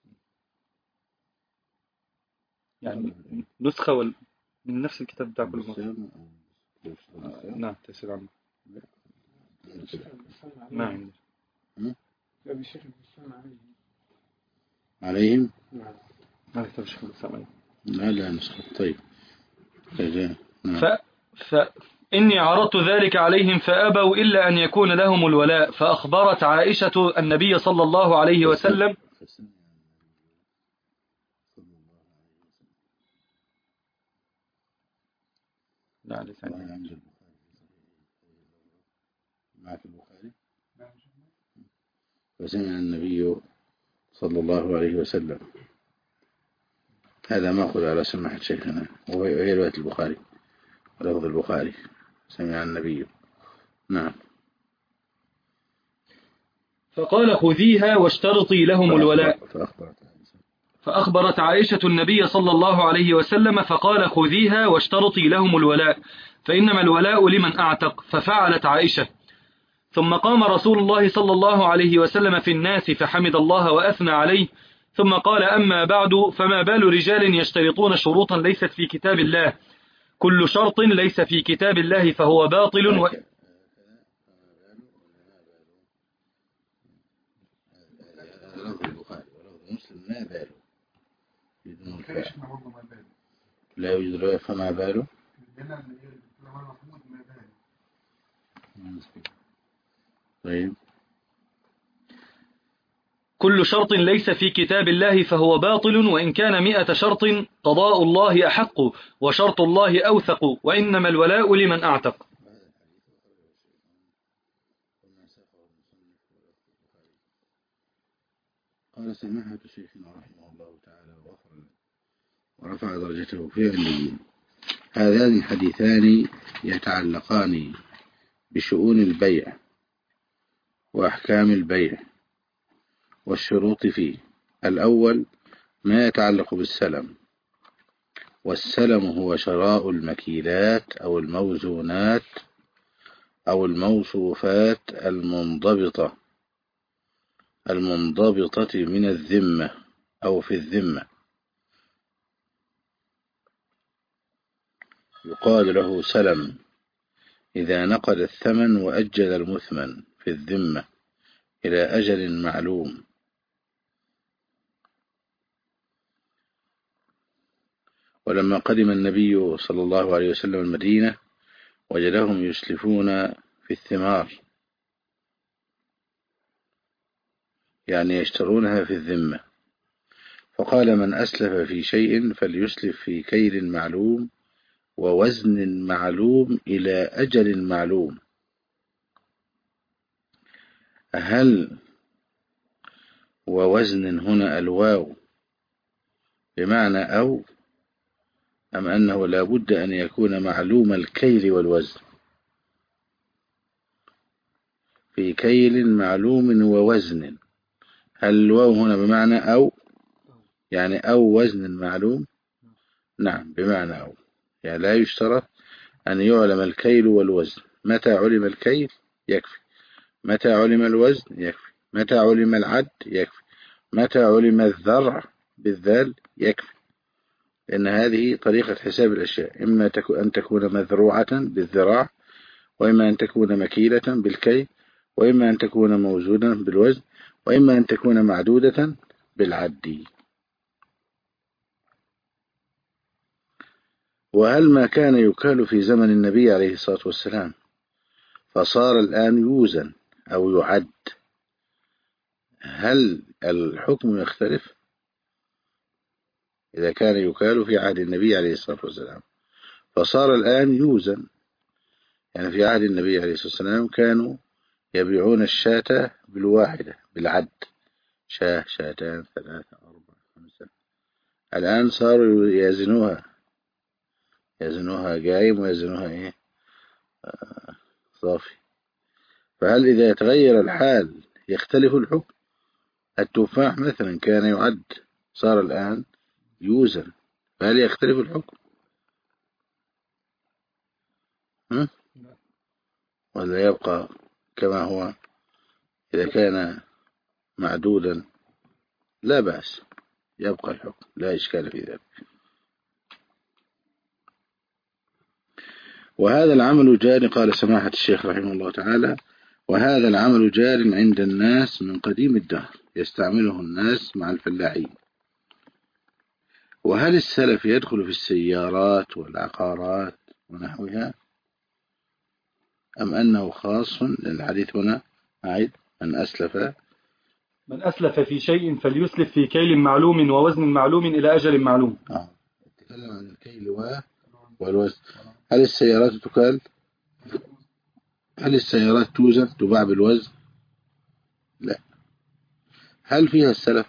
يعني نسخة وال... من نفس الكتاب بتاع كل مرة. نعم تسير عنه. ما عندي. عليهم. ما كتب الشيخ الإسلام. لا لا نسخة. طيب. ف... ف... إني عرضت ذلك عليهم فأبوا إلا أن يكون لهم الولاء فأخبرت عائشة النبي صلى الله عليه وسلم لا ليس عندي. معك البخاري. فسمع النبي صلى الله عليه وسلم. هذا ما أخذ على سماحة شيخنا وهي رواية البخاري ولفظ البخاري سمع النبي. نعم. فقال خذيها واشترطي لهم الولاء. فأخبرت فأخبرت عائشة النبي صلى الله عليه وسلم فقال خذيها واشترطي لهم الولاء فإنما الولاء لمن أعتق. ففعلت عائشة. ثم قام رسول الله صلى الله عليه وسلم في الناس فحمد الله وأثنى عليه ثم قال أما بعد فما بال رجال يشترطون شروطا ليست في كتاب الله كل شرط ليس في كتاب الله فهو باطل و... ما باله لا يوجد رواية فما باله. طيب. كل شرط ليس في كتاب الله فهو باطل وإن كان مئة شرط قضاء الله أحق وشرط الله أوثق وإنما الولاء لمن أعتق. قال سماحة شيخنا رحمه الله تعالى وغفر له ورفع درجته في علمين. هذان الحديثان يتعلقان بشؤون البيع وأحكام البيع والشروط فيه. الأول ما يتعلق بالسلم والسلم هو شراء المكيلات أو الموزونات أو الموصوفات المنضبطة المنضبطة من الذمة أو في الذمة، يقال له سلم إذا نقل الثمن وأجل المثمن في الذمة إلى أجل معلوم. ولما قدم النبي صلى الله عليه وسلم المدينة وجدهم يسلفون في الثمار، يعني يشترونها في الذمة، فقال من أسلف في شيء فليسلف في كيل معلوم ووزن معلوم إلى أجل معلوم. هل ووزن هنا الواو بمعنى أو، أم أنه لا بد أن يكون معلوم الكيل والوزن؟ في كيل معلوم ووزن، هل الواو هنا بمعنى أو، يعني أو وزن معلوم؟ نعم بمعنى أو، يعني لا يشترط أن يعلم الكيل والوزن، متى علم الكيل يكفي، متى علم الوزن يكفي، متى علم العد يكفي، متى علم الذرع بالذال يكفي، لأن هذه طريقة حساب الأشياء، إما أن تكون مذروعة بالذراع، وإما أن تكون مكيلة بالكي، وإما أن تكون موزونة بالوزن، وإما أن تكون معدودة بالعد. وهل ما كان يكال في زمن النبي عليه الصلاة والسلام فصار الآن يوزن أو يعد، هل الحكم يختلف؟ إذا كان يكال في عهد النبي عليه الصلاة والسلام فصار الآن يوزن، يعني في عهد النبي عليه الصلاة والسلام كانوا يبيعون الشاة بالواحدة بالعد، شاه شاتان ثلاثة أربعة خمسة، الآن صاروا يزنوها يزنوها قايم ويزنوها إيه آه صافي. فهل إذا يتغير الحال يختلف الحكم؟ التفاح مثلا كان يعد صار الآن يوزن، فهل يختلف الحكم ها؟ ولا يبقى كما هو؟ إذا كان معدودا لا بأس، يبقى الحكم لا إشكال في ذلك. وهذا العمل جار، قال سماحة الشيخ رحمه الله تعالى، وهذا العمل جار عند الناس من قديم الدهر، يستعمله الناس مع الفلاحين. وهل السلف يدخل في السيارات والعقارات ونحوها، أم أنه خاص للحديث هنا؟ أعيد، من أسلف من أسلف في شيء فليسلف في كيل معلوم ووزن معلوم إلى أجل معلوم. آه. تكلم عن الكيل والوزن. هل السيارات تكال؟ هل السيارات توزن تباع بالوزن؟ لا. هل فيها السلف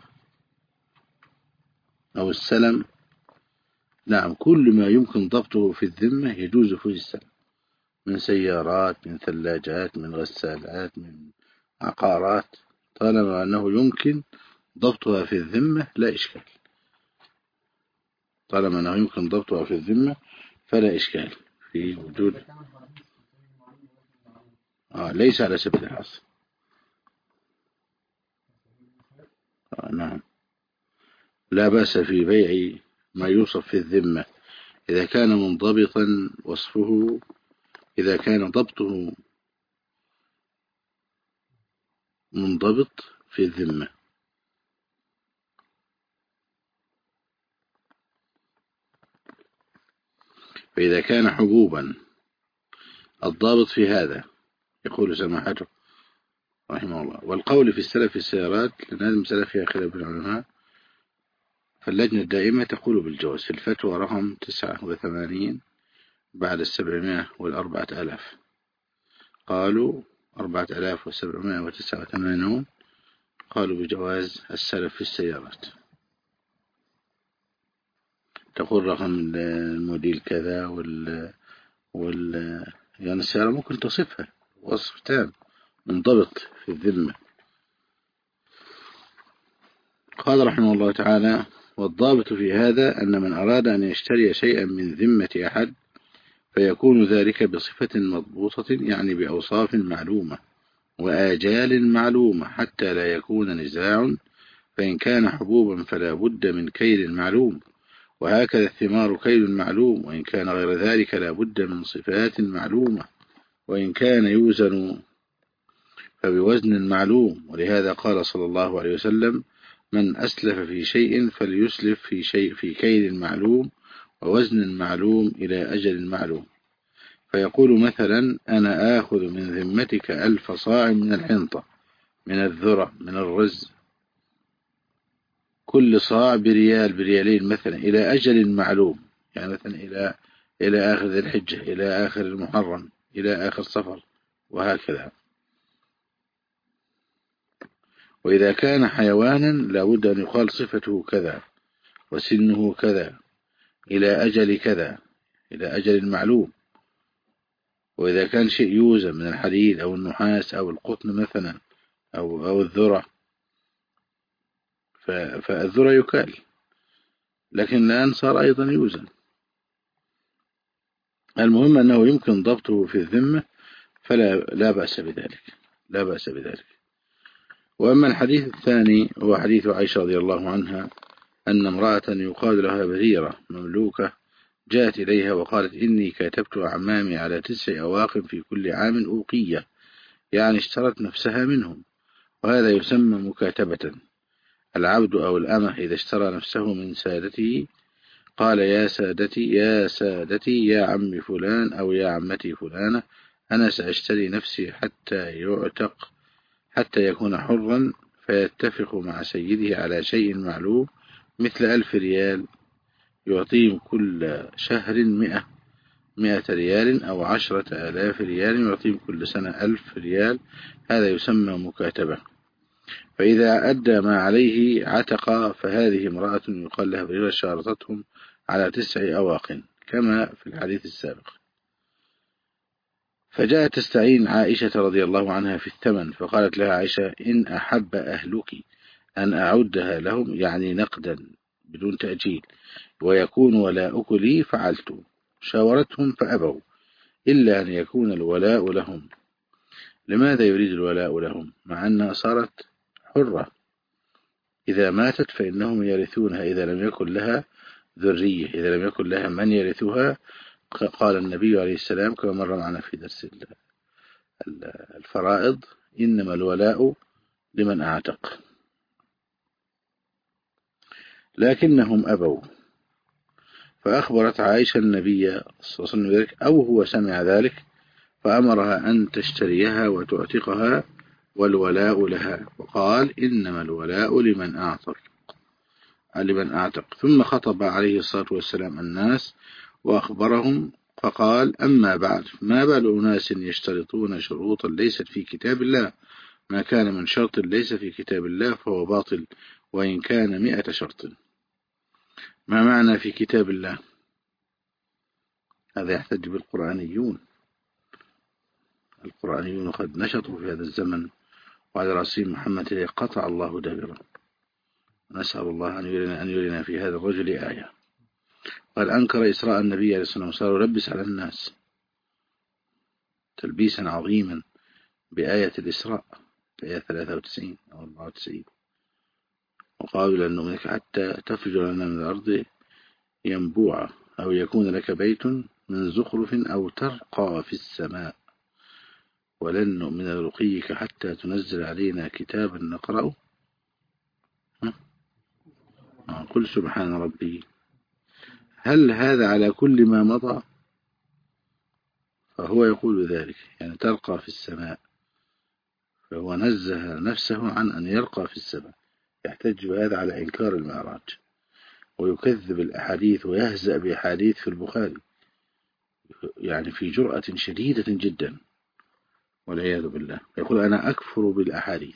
أو السلم؟ نعم، كل ما يمكن ضبطه في الذمة يجوز فيه السلم، من سيارات، من ثلاجات، من غسالات، من عقارات، طالما أنه يمكن ضبطها في الذمة لا إشكال، طالما أنه يمكن ضبطها في الذمة فلا إشكال في وجود. آه ليس على سبيل الحصر. آه نعم، لا بأس في بيع ما يوصف في الذمة إذا كان منضبطا وصفه، إذا كان ضبطه منضبط في الذمة. فإذا كان حبوبا الضابط في هذا، يقول سماحته رحمه الله. والقول في السلف في السيارات، لأن هذه المسألة فيها خلاف بين العلماء، فاللجنة الدائمة تقول بالجواز في الفتوى رقم تسعة وثمانين بعد السبعمائة والأربعة آلاف، قالوا أربعة آلاف وسبعمائة وتسعة وثمانون، قالوا بجواز السلف في السيارات. تقول رقم الموديل كذا وال وال يعني السيارة ممكن تصفها وصف تام منضبط في الذمة. قال رحمه الله تعالى: والضابط في هذا أن من أراد أن يشتري شيئا من ذمة أحد فيكون ذلك بصفة مضبوطة، يعني بأوصاف معلومة وآجال معلومة، حتى لا يكون نزاع. فإن كان حبوبا فلا بد من كيل معلوم، وهكذا الثمار كيل معلوم، وإن كان غير ذلك لا بد من صفات معلومة، وإن كان يوزن فبوزن معلوم. ولهذا قال صلى الله عليه وسلم: من أسلف في شيء فليسلف في شيء في كيل معلوم ووزن معلوم إلى أجل معلوم. فيقول مثلا: أنا آخذ من ذمتك ألف صاع من الحنطة، من الذرة، من الرز، كل صاع بريال بريالين مثلا، إلى أجل معلوم، يعني مثلا إلى إلى آخر ذي الحجة، إلى آخر المحرم، إلى آخر صفر، وهكذا. وإذا كان حيوانا لابد أن يقال صفته كذا وسنه كذا إلى أجل كذا، إلى أجل معلوم. وإذا كان شيء يوزن من الحديد أو النحاس أو القطن مثلا أو أو الذرة، فالذرة يكال، لكن الآن صار أيضا يوزن. المهم أنه يمكن ضبطه في الذمة، فلا لا بأس بذلك، لا بأس بذلك. وأما الحديث الثاني هو حديث عائشة رضي الله عنها أن امرأة يقال لها بريرة مملوكة جاءت إليها وقالت: إني كاتبت أعمامي على تسع أواق في كل عام أوقية، يعني اشترت نفسها منهم. وهذا يسمى مكاتبة. العبد أو الأمة إذا اشترى نفسه من سادته قال: يا سادتي يا سادتي يا عم فلان أو يا عمتي فلانة، أنا سأشتري نفسي حتى يعتق، حتى يكون حرا، فيتفق مع سيده على شيء معلوم مثل ألف ريال، يعطيهم كل شهر مئة مئة ريال، أو عشرة آلاف ريال يعطيهم كل سنة ألف ريال. هذا يسمى مكاتبة. فإذا أدى ما عليه عتق. فهذه امرأة يقال لها بريرة شارطتهم على تسع أواق كما في الحديث السابق. فجاءت تستعين عائشة رضي الله عنها في الثمن، فقالت لها عائشة: إن أحب أهلك أن أعدها لهم، يعني نقدا بدون تأجيل، ويكون ولاؤك لي فعلت. شاورتهم فأبوا، إلا أن يكون الولاء لهم. لماذا يريد الولاء لهم مع أنها صارت حرة؟ إذا ماتت فإنهم يرثونها إذا لم يكن لها ذرية، إذا لم يكن لها من يرثها. قال النبي عليه السلام كما مر معنا في درس الفرائض: إنما الولاء لمن أعتق. لكنهم أبوا، فأخبرت عائشة النبي صلى الله عليه وسلم ذلك، أو هو سمع ذلك، فأمرها أن تشتريها وتعتقها والولاء لها، وقال: إنما الولاء لمن أعتق لمن أعتق. ثم خطب عليه الصلاة والسلام الناس وأخبرهم فقال: أما بعد، ما بال أناس يشترطون شروطا ليست في كتاب الله؟ ما كان من شرط ليس في كتاب الله فهو باطل، وإن كان مئة شرط. ما معنى في كتاب الله؟ هذا يحتج بالقرآنيون. القرآنيون قد نشطوا في هذا الزمن، وعلى رأسهم محمد قطع الله دابره. نسأل الله أن يرنا, أن يرنا في هذا الرجل آية. قال: أنكر إسراء النبي عليه الصلاة والسلام، وصار يلبس على الناس تلبيسا عظيما بآية الإسراء، آية ثلاثة وتسعين أو أربعة وتسعين. وقالوا: لن نؤمنك حتى تفجر لنا من الأرض ينبوعا، أو يكون لك بيت من زخرف أو ترقى في السماء، ولن نؤمن لرقيك حتى تنزل علينا كتابا نقرأه. قل سبحان ربي. هل هذا على كل ما مضى؟ فهو يقول ذلك، يعني ترقى في السماء، فهو نزه نفسه عن أن يرقى في السماء. يحتج بهذا على إنكار المعراج، ويكذب الأحاديث ويهزأ بأحاديث في البخاري، يعني في جرأة شديدة جدا والعياذ بالله. يقول: أنا أكفر بالأحاديث.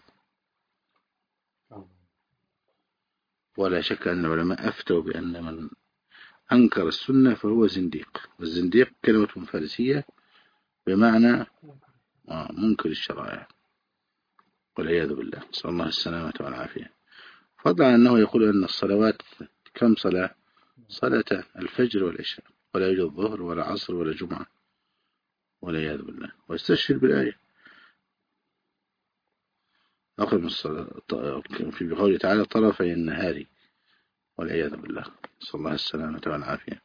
ولا شك أن العلماء أفتوا بأن من أنكر السنة فهو زنديق، والزنديق كلمة فارسية بمعنى منكر الشرائع والعياذ بالله، نسأل الله السلامة والعافية. فضلا أنه يقول أن الصلوات كم صلاة؟ صلاة الفجر والعشاء، ولا يوجد ظهر ولا عصر ولا جمعة والعياذ بالله. واستشهد بالآية أقم الصلاة في قوله تعالى طرفي النهار والعياذ بالله، صلى الله السلامة والعافية.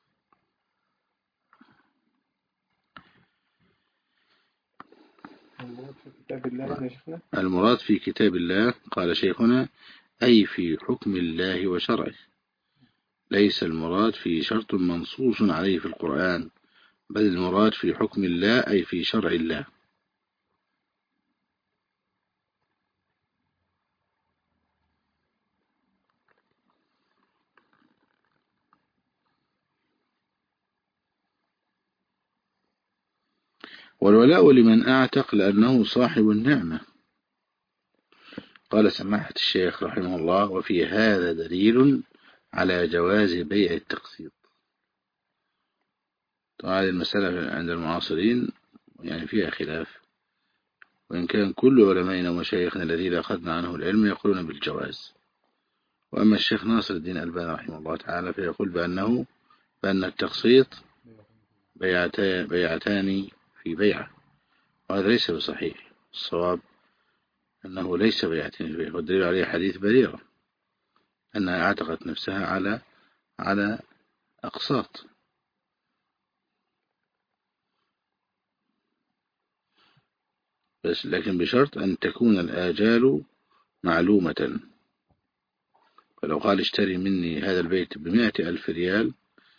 المراد في كتاب الله يا شيخنا، المراد في كتاب الله قال شيخنا أي في حكم الله وشرعه، ليس المراد في شرط منصوص عليه في القرآن، بل المراد في حكم الله أي في شرع الله. والولاء لمن أعتق لأنه صاحب النعمة. قال سماحة الشيخ رحمه الله وفي هذا دليل على جواز بيع التقسيط. طبعا المسألة عند المعاصرين يعني فيها خلاف، وإن كان كل علمائنا ومشايخنا الذين أخذنا عنه العلم يقولون بالجواز، وأما الشيخ ناصر الدين الألباني رحمه الله تعالى فيقول بأنه بأن التقسيط بيعتان, بيعتان في بيعة، وهذا ليس بصحيح. الصواب أنه ليس بيعتان في بيعة، والدليل عليه حديث بريرة أنها اعتقت نفسها على على أقساط. بس لكن بشرط أن تكون الآجال معلومة. فلو قال اشتري مني هذا البيت بمائة ألف ريال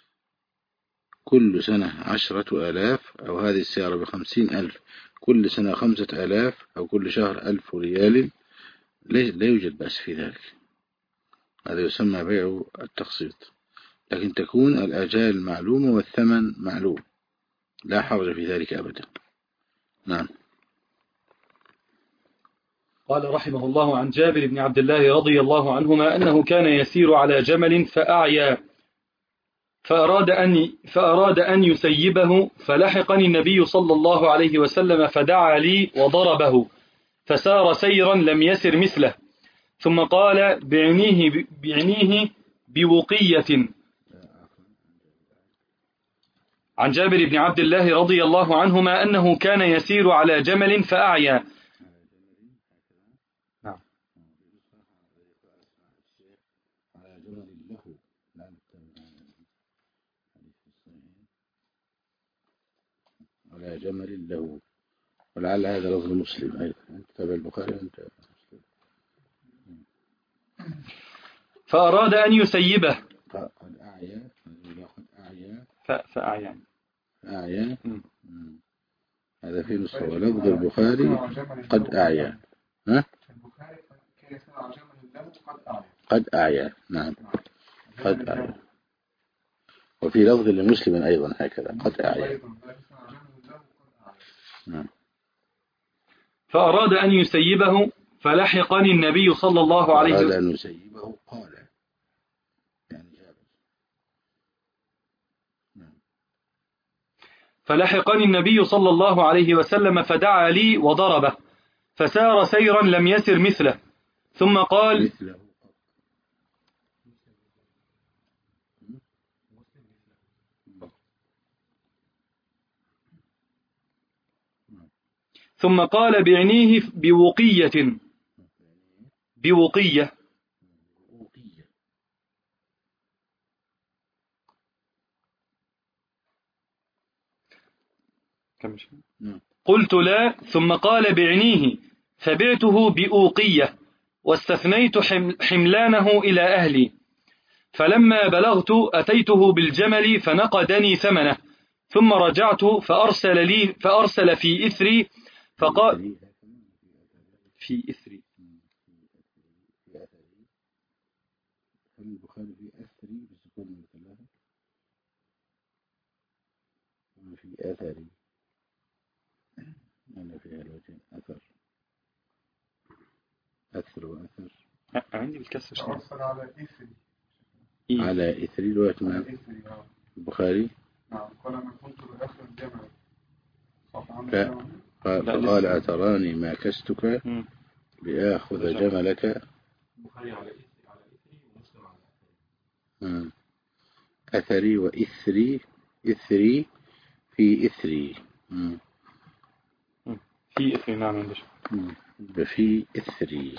كل سنة عشرة آلاف، أو هذه السيارة بخمسين ألف كل سنة خمسة آلاف، أو كل شهر ألف ريال، لا يوجد بأس في ذلك، هذا يسمى بيع التقسيط. لكن تكون الآجال معلومة والثمن معلوم، لا حرج في ذلك أبدا. نعم. قال رحمه الله عن جابر بن عبد الله رضي الله عنهما أنه كان يسير على جمل فأعيا فأراد أن, فأراد أن يسيبه، فلحقني النبي صلى الله عليه وسلم فدعا لي وضربه، فسار سيرا لم يسر مثله، ثم قال بعنيه, بعنيه بوقية. عن جابر بن عبد الله رضي الله عنهما أنه كان يسير على جمل فأعيا. نعم. على جمل له، ولعل هذا لفظ مسلم أيضا. أنت تابع البخاري أنت مسلم. فأراد أن يسيبه قد أعيا، قد أعيا فأعيا أعيا هذا في نسخة، ولفظ البخاري قد أعيا. ها؟ البخاري كان يسير على جمل له قد أعيا. قد أعيا نعم، قد أعيا. وفي لفظ لمسلم أيضا هكذا قد أعيا. نعم. فأراد أن يسيبه فلحقني النبي صلى الله عليه وسلم. أراد أن يسيبه قال يعني جابر. نعم. فلحقني النبي صلى الله عليه وسلم فدعا لي وضربه، فسار سيرا لم يسر مثله، ثم قال مثله. ثم قال بعنيه بوقية بوقية قلت لا، ثم قال بعنيه، فبعته بأوقية واستثنيت حملانه إلى أهلي، فلما بلغت أتيته بالجمل فنقدني ثمنه، ثم رجعت فأرسل لي فأرسل في إثري فقال في إثري البخاري في أثري بسكون الثلاثة، في أثري أنا فيها الوجهين أثر أثر وأثر. عندي بالكسر أرسل على إثري إيه؟ على إثري رواية من البخاري. نعم. قال ما كنت بآخر الجمل فقال أتراني ما كستك لآخذ جملك. البخاري على إثري على إثري ومسلم على إثري. آه. أثري وإثري، إثري في إثري. آه. في إثري، نعم عندش في إثري.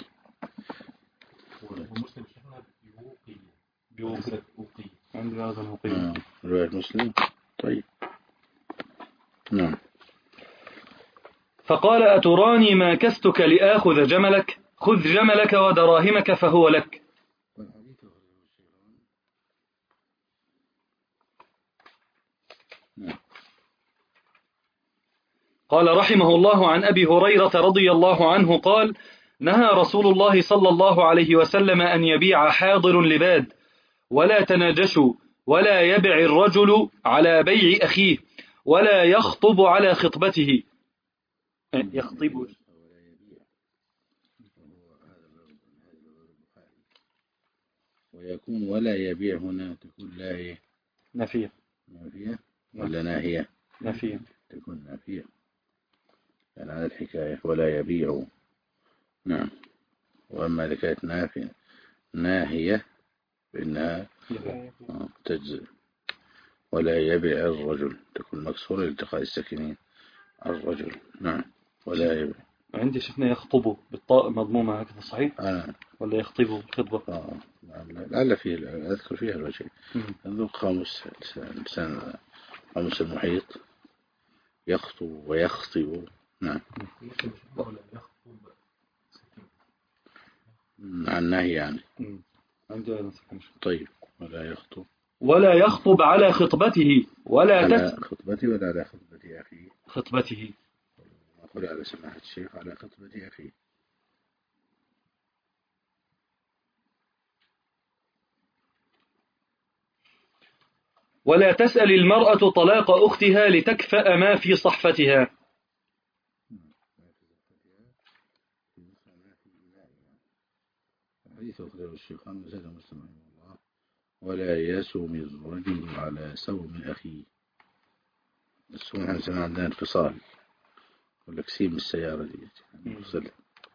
ومسلم شيخنا بيوقي بيوقي بيوقي عندي هذا الوقي. آه. رواية مسلم. طيب نعم. فقال أتراني ما كستك لآخذ جملك؟ خذ جملك ودراهمك فهو لك. قال رحمه الله عن أبي هريرة رضي الله عنه قال: نهى رسول الله صلى الله عليه وسلم أن يبيع حاضر لباد، ولا تناجشوا، ولا يبع الرجل على بيع أخيه، ولا يخطب على خطبته. يخطب ويكون ولا يبيع هنا تكون لا هي نفية نافية ولا ناهية؟ نفية تكون نافية يعني على الحكاية ولا يبيع. نعم. وأما إذا كانت نافية ناهية فإنها تجزئ. ولا يبيع الرجل تكون مكسورة لالتقاء الساكنين الرجل. نعم. ولا يبيع. عندي شفنا يخطبه بالطاء مضمومة هكذا صحيح؟ أنا ولا يخطبه بالخطبة؟ آه. لعل فيه أذكر فيها الوجه. انظر قاموس لسان قاموس المحيط يخطب ويخطب. نعم. عن نهي يعني. عندي هذا. طيب. ولا يخطب ولا يخطب على خطبته ولا على تس خطبتي ولا على خطبتي أخيه؟ خطبته. أقول على سماحة الشيخ على خطبتي أخيه. ولا تسأل المرأة طلاق أختها لتكفأ ما في صحفتها. حديث أخرجه الشيخان زاد مسلم رحمه الله: ولا يسوم الرجل على سوم أخيه. السوم احنا سمعنا عندنا انفصال ولا كسيم السيارة دي انفصل.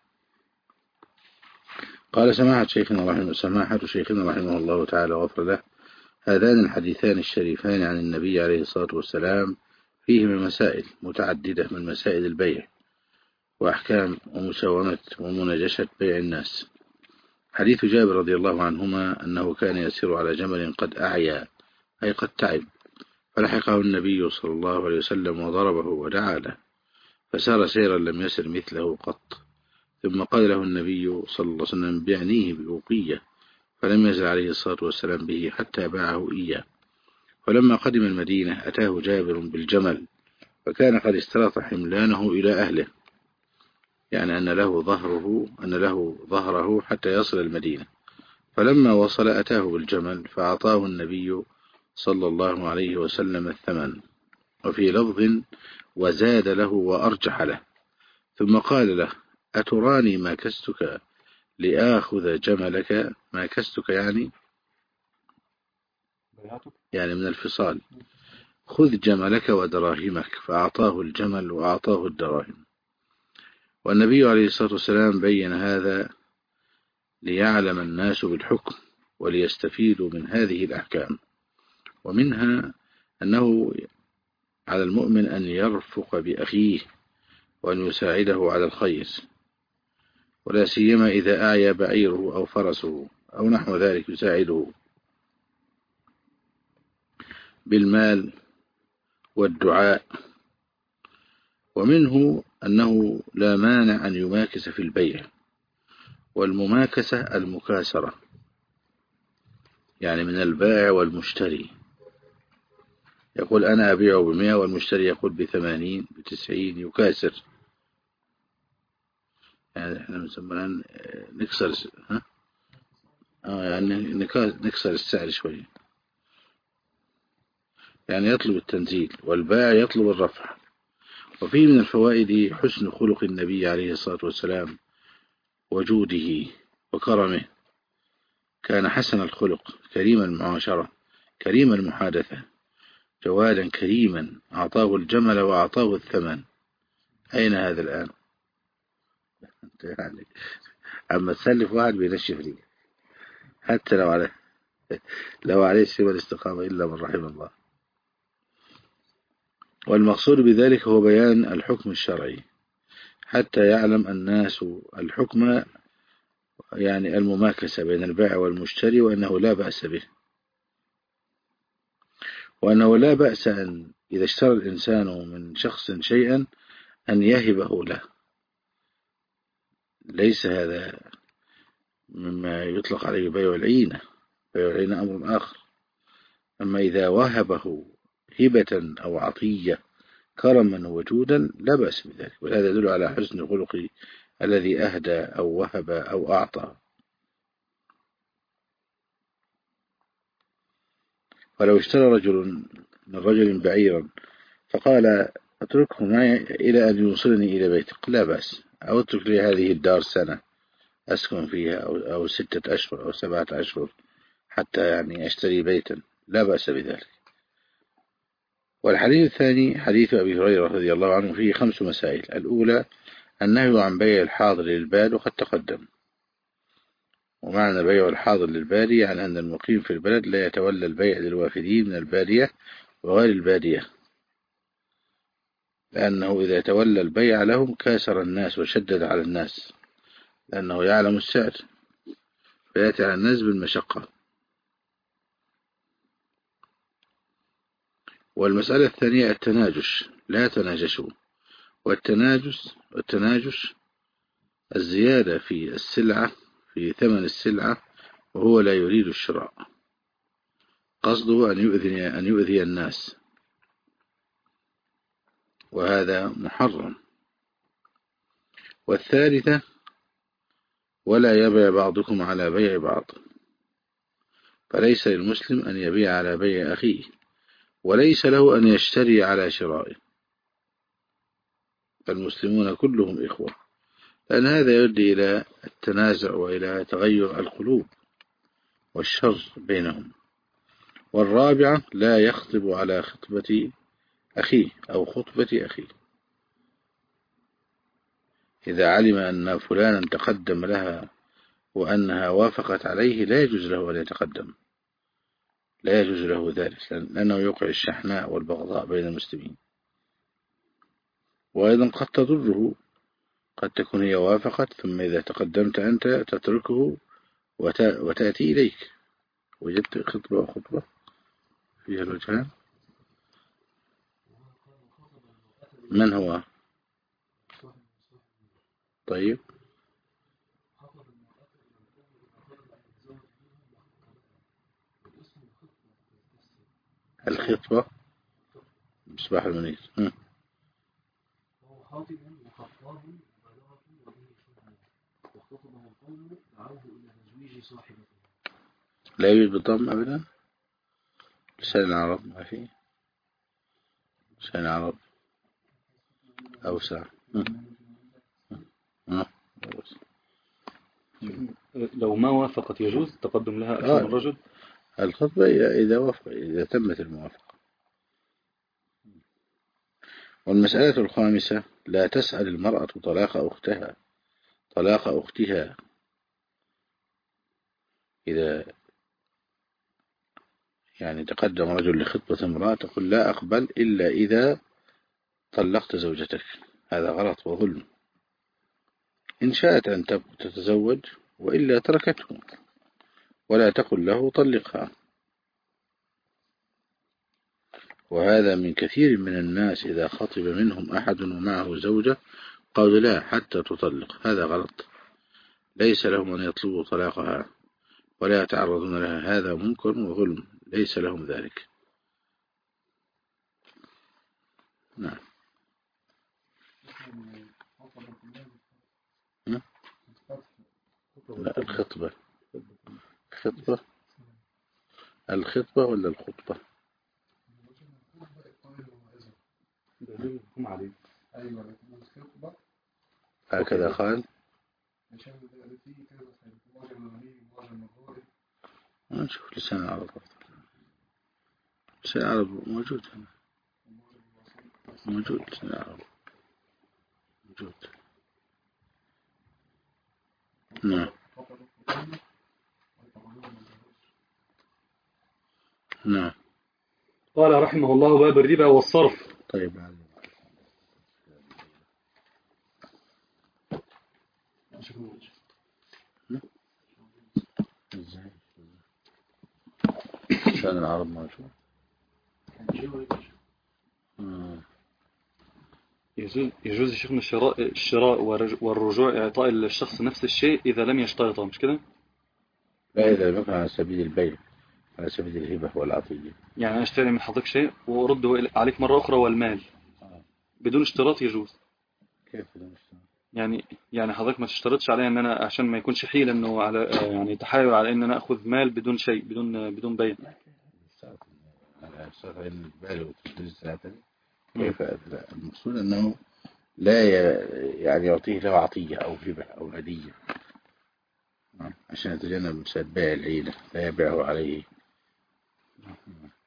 قال سماحة شيخنا رحمه سماحة شيخنا رحمه الله تعالى وغفر له: هذان الحديثان الشريفان عن النبي عليه الصلاة والسلام فيهما مسائل متعددة من مسائل البيع وأحكام ومساومة ومناجشة بيع الناس. حديث جابر رضي الله عنهما أنه كان يسير على جمل قد أعيا أي قد تعب، فلحقه النبي صلى الله عليه وسلم وضربه ودعا له، فسار سيرا لم يسر مثله قط. ثم قال له النبي صلى الله عليه وسلم: بعنيه بأوقية، فلم يزل عليه الصلاة والسلام به حتى باعه إياه. فلما قدم المدينة أتاه جابر بالجمل، فكان قد استلط حملانه إلى أهله، يعني أن له ظهره أن له ظهره حتى يصل المدينة. فلما وصل أتاه بالجمل فأعطاه النبي صلى الله عليه وسلم الثمن، وفي لفظ: وزاد له وأرجح له. ثم قال له: أتراني ما كستك لآخذ جملك؟ ما كستك يعني يعني من الفصال. خذ جملك ودراهمك. فأعطاه الجمل وأعطاه الدراهم. والنبي عليه الصلاة والسلام بين هذا ليعلم الناس بالحكم وليستفيدوا من هذه الأحكام. ومنها أنه على المؤمن أن يرفق بأخيه وأن يساعده على الخير، ولا سيما إذا أعيا بعيره أو فرسه أو نحو ذلك، يساعده بالمال والدعاء. ومنه أنه لا مانع أن يماكس في البيع، والمماكسة المكاسرة يعني من البائع والمشتري، يقول أنا أبيع بمئة والمشتري يقول بثمانين بتسعين، يكاسر. يعني احنا بنسمى نكسر ها آه يعني نكسر السعر شوي، يعني يطلب التنزيل والبائع يطلب الرفع. وفيه من الفوائد حسن خلق النبي عليه الصلاة والسلام وجوده وكرمه. كان حسن الخلق كريم المعاشرة كريم المحادثة جوادا كريما، أعطاه الجمل وأعطاه الثمن. أين هذا الآن؟ يعني أما تسلف واحد بينشف لي حتى لو على لو عليه الشيء والاستقامة إلا من رحم الله. والمقصود بذلك هو بيان الحكم الشرعي حتى يعلم الناس الحكم، يعني المماكسة بين البائع والمشتري، وأنه لا بأس به، وأنه لا بأس أن إذا اشترى الإنسان من شخص شيئا أن يهبه له، ليس هذا مما يطلق عليه بيع العينة. بيع العينة أمر آخر. أما إذا وهبه هبة أو عطية كرما وجودا لا بأس بذلك، وهذا يدل على حسن الخلق الذي أهدى أو وهب أو أعطى. ولو اشترى رجل من رجل بعيرا فقال اتركه معي إلى أن يوصلني إلى بيتك، لا بأس، أو اترك لي هذه الدار سنة أسكن فيها، أو, أو ستة أشهر أو سبعة أشهر حتى يعني أشتري بيتا، لا بأس بذلك. والحديث الثاني حديث أبي هريرة رضي الله عنه فيه خمس مسائل. الأولى النهي عن بيع الحاضر للباد، وقد تقدم. ومعنى بيع الحاضر للبادية يعني أن المقيم في البلد لا يتولى البيع للوافدين من البادية وغير البادية، لأنه إذا تولى البيع لهم كاسر الناس وشدد على الناس، لأنه يعلم السعر فيأتي على الناس بالمشقة. والمسألة الثانية التناجش، لا تناجشوا. والتناجش والتناجش الزيادة في السلعة، في ثمن السلعة، وهو لا يريد الشراء، قصده أن يؤذي, أن يؤذي الناس، وهذا محرم. والثالثة ولا يبيع بعضكم على بيع بعض، فليس للمسلم أن يبيع على بيع أخيه، وليس له أن يشتري على شرائه، فالمسلمون كلهم إخوة، لأن هذا يؤدي إلى التنازع وإلى تغير القلوب والشر بينهم. والرابعة لا يخطب على خطبة أخيه أو خطبة أخيه، إذا علم أن فلانا تقدم لها وأنها وافقت عليه لا يجوز له أن يتقدم، لا يجوز له ذلك، لأنه يوقع الشحناء والبغضاء بين المسلمين. وأيضا قد تضره، قد تكون هي وافقت ثم إذا تقدمت أنت تتركه وتأتي إليك. وجدت خطبة وخطبة فيها الوجهان. من هو؟ طيب الخطبة مصباح المنير. لا يوجد بالضم أبدا. لسان العرب ما فيه، لسان العرب أوسع. لو ما وافقت يجوز التقدم لها أكثر من رجل. الخطبة إذا وافق، إذا تمت الموافقة. والمسألة الخامسة لا تسأل المرأة طلاق أختها طلاق أختها إذا يعني تقدم رجل لخطبة امرأة تقول لا أقبل إلا إذا طلقت زوجتك، هذا غلط وظلم. إن شاءت أن تتزوج وإلا تركته، ولا تقل له طلقها. وهذا من كثير من الناس إذا خطب منهم أحد ومعه زوجة قالوا لا حتى تطلق، هذا غلط، ليس لهم أن يطلبوا طلاقها ولا يتعرضون لها، هذا منكر وظلم، ليس لهم ذلك. نعم. لا الخطبة، الخطبة الخطبة ولا الخطبة؟ هكذا قال. نشوف لسان العرب، لسان العرب موجود هنا، موجود لسان العرب موجود. نعم. نعم. قال رحمه الله: باب الربا والصرف. طيب علم. ازاي عشان العرض موجود. آه. يجوز يجوز يا شيخنا الشراء الشراء والرجوع، إعطاء الشخص نفس الشيء إذا لم يشترطه، مش كده؟ لا، إذا لم يكن على سبيل البيع، على سبيل الهبة والعطية. يعني أنا أشتري من حضرتك شيء وأرده عليك مرة أخرى والمال آه. بدون اشتراط يجوز. كيف بدون اشتراط؟ يعني يعني حضرتك ما تشترطش علي ان انا عشان ما يكونش حيل انه على يعني تحايل على ان انا اخذ مال بدون شيء، بدون بدون بيع. على اشتراط ان البال وتشتري الساعة. كيف؟ لا، المقصود انه لا يعني يعطيه له عطية او هبة او هدية عشان يتجنب مساد بيع العيلة، لا يبيعه عليه.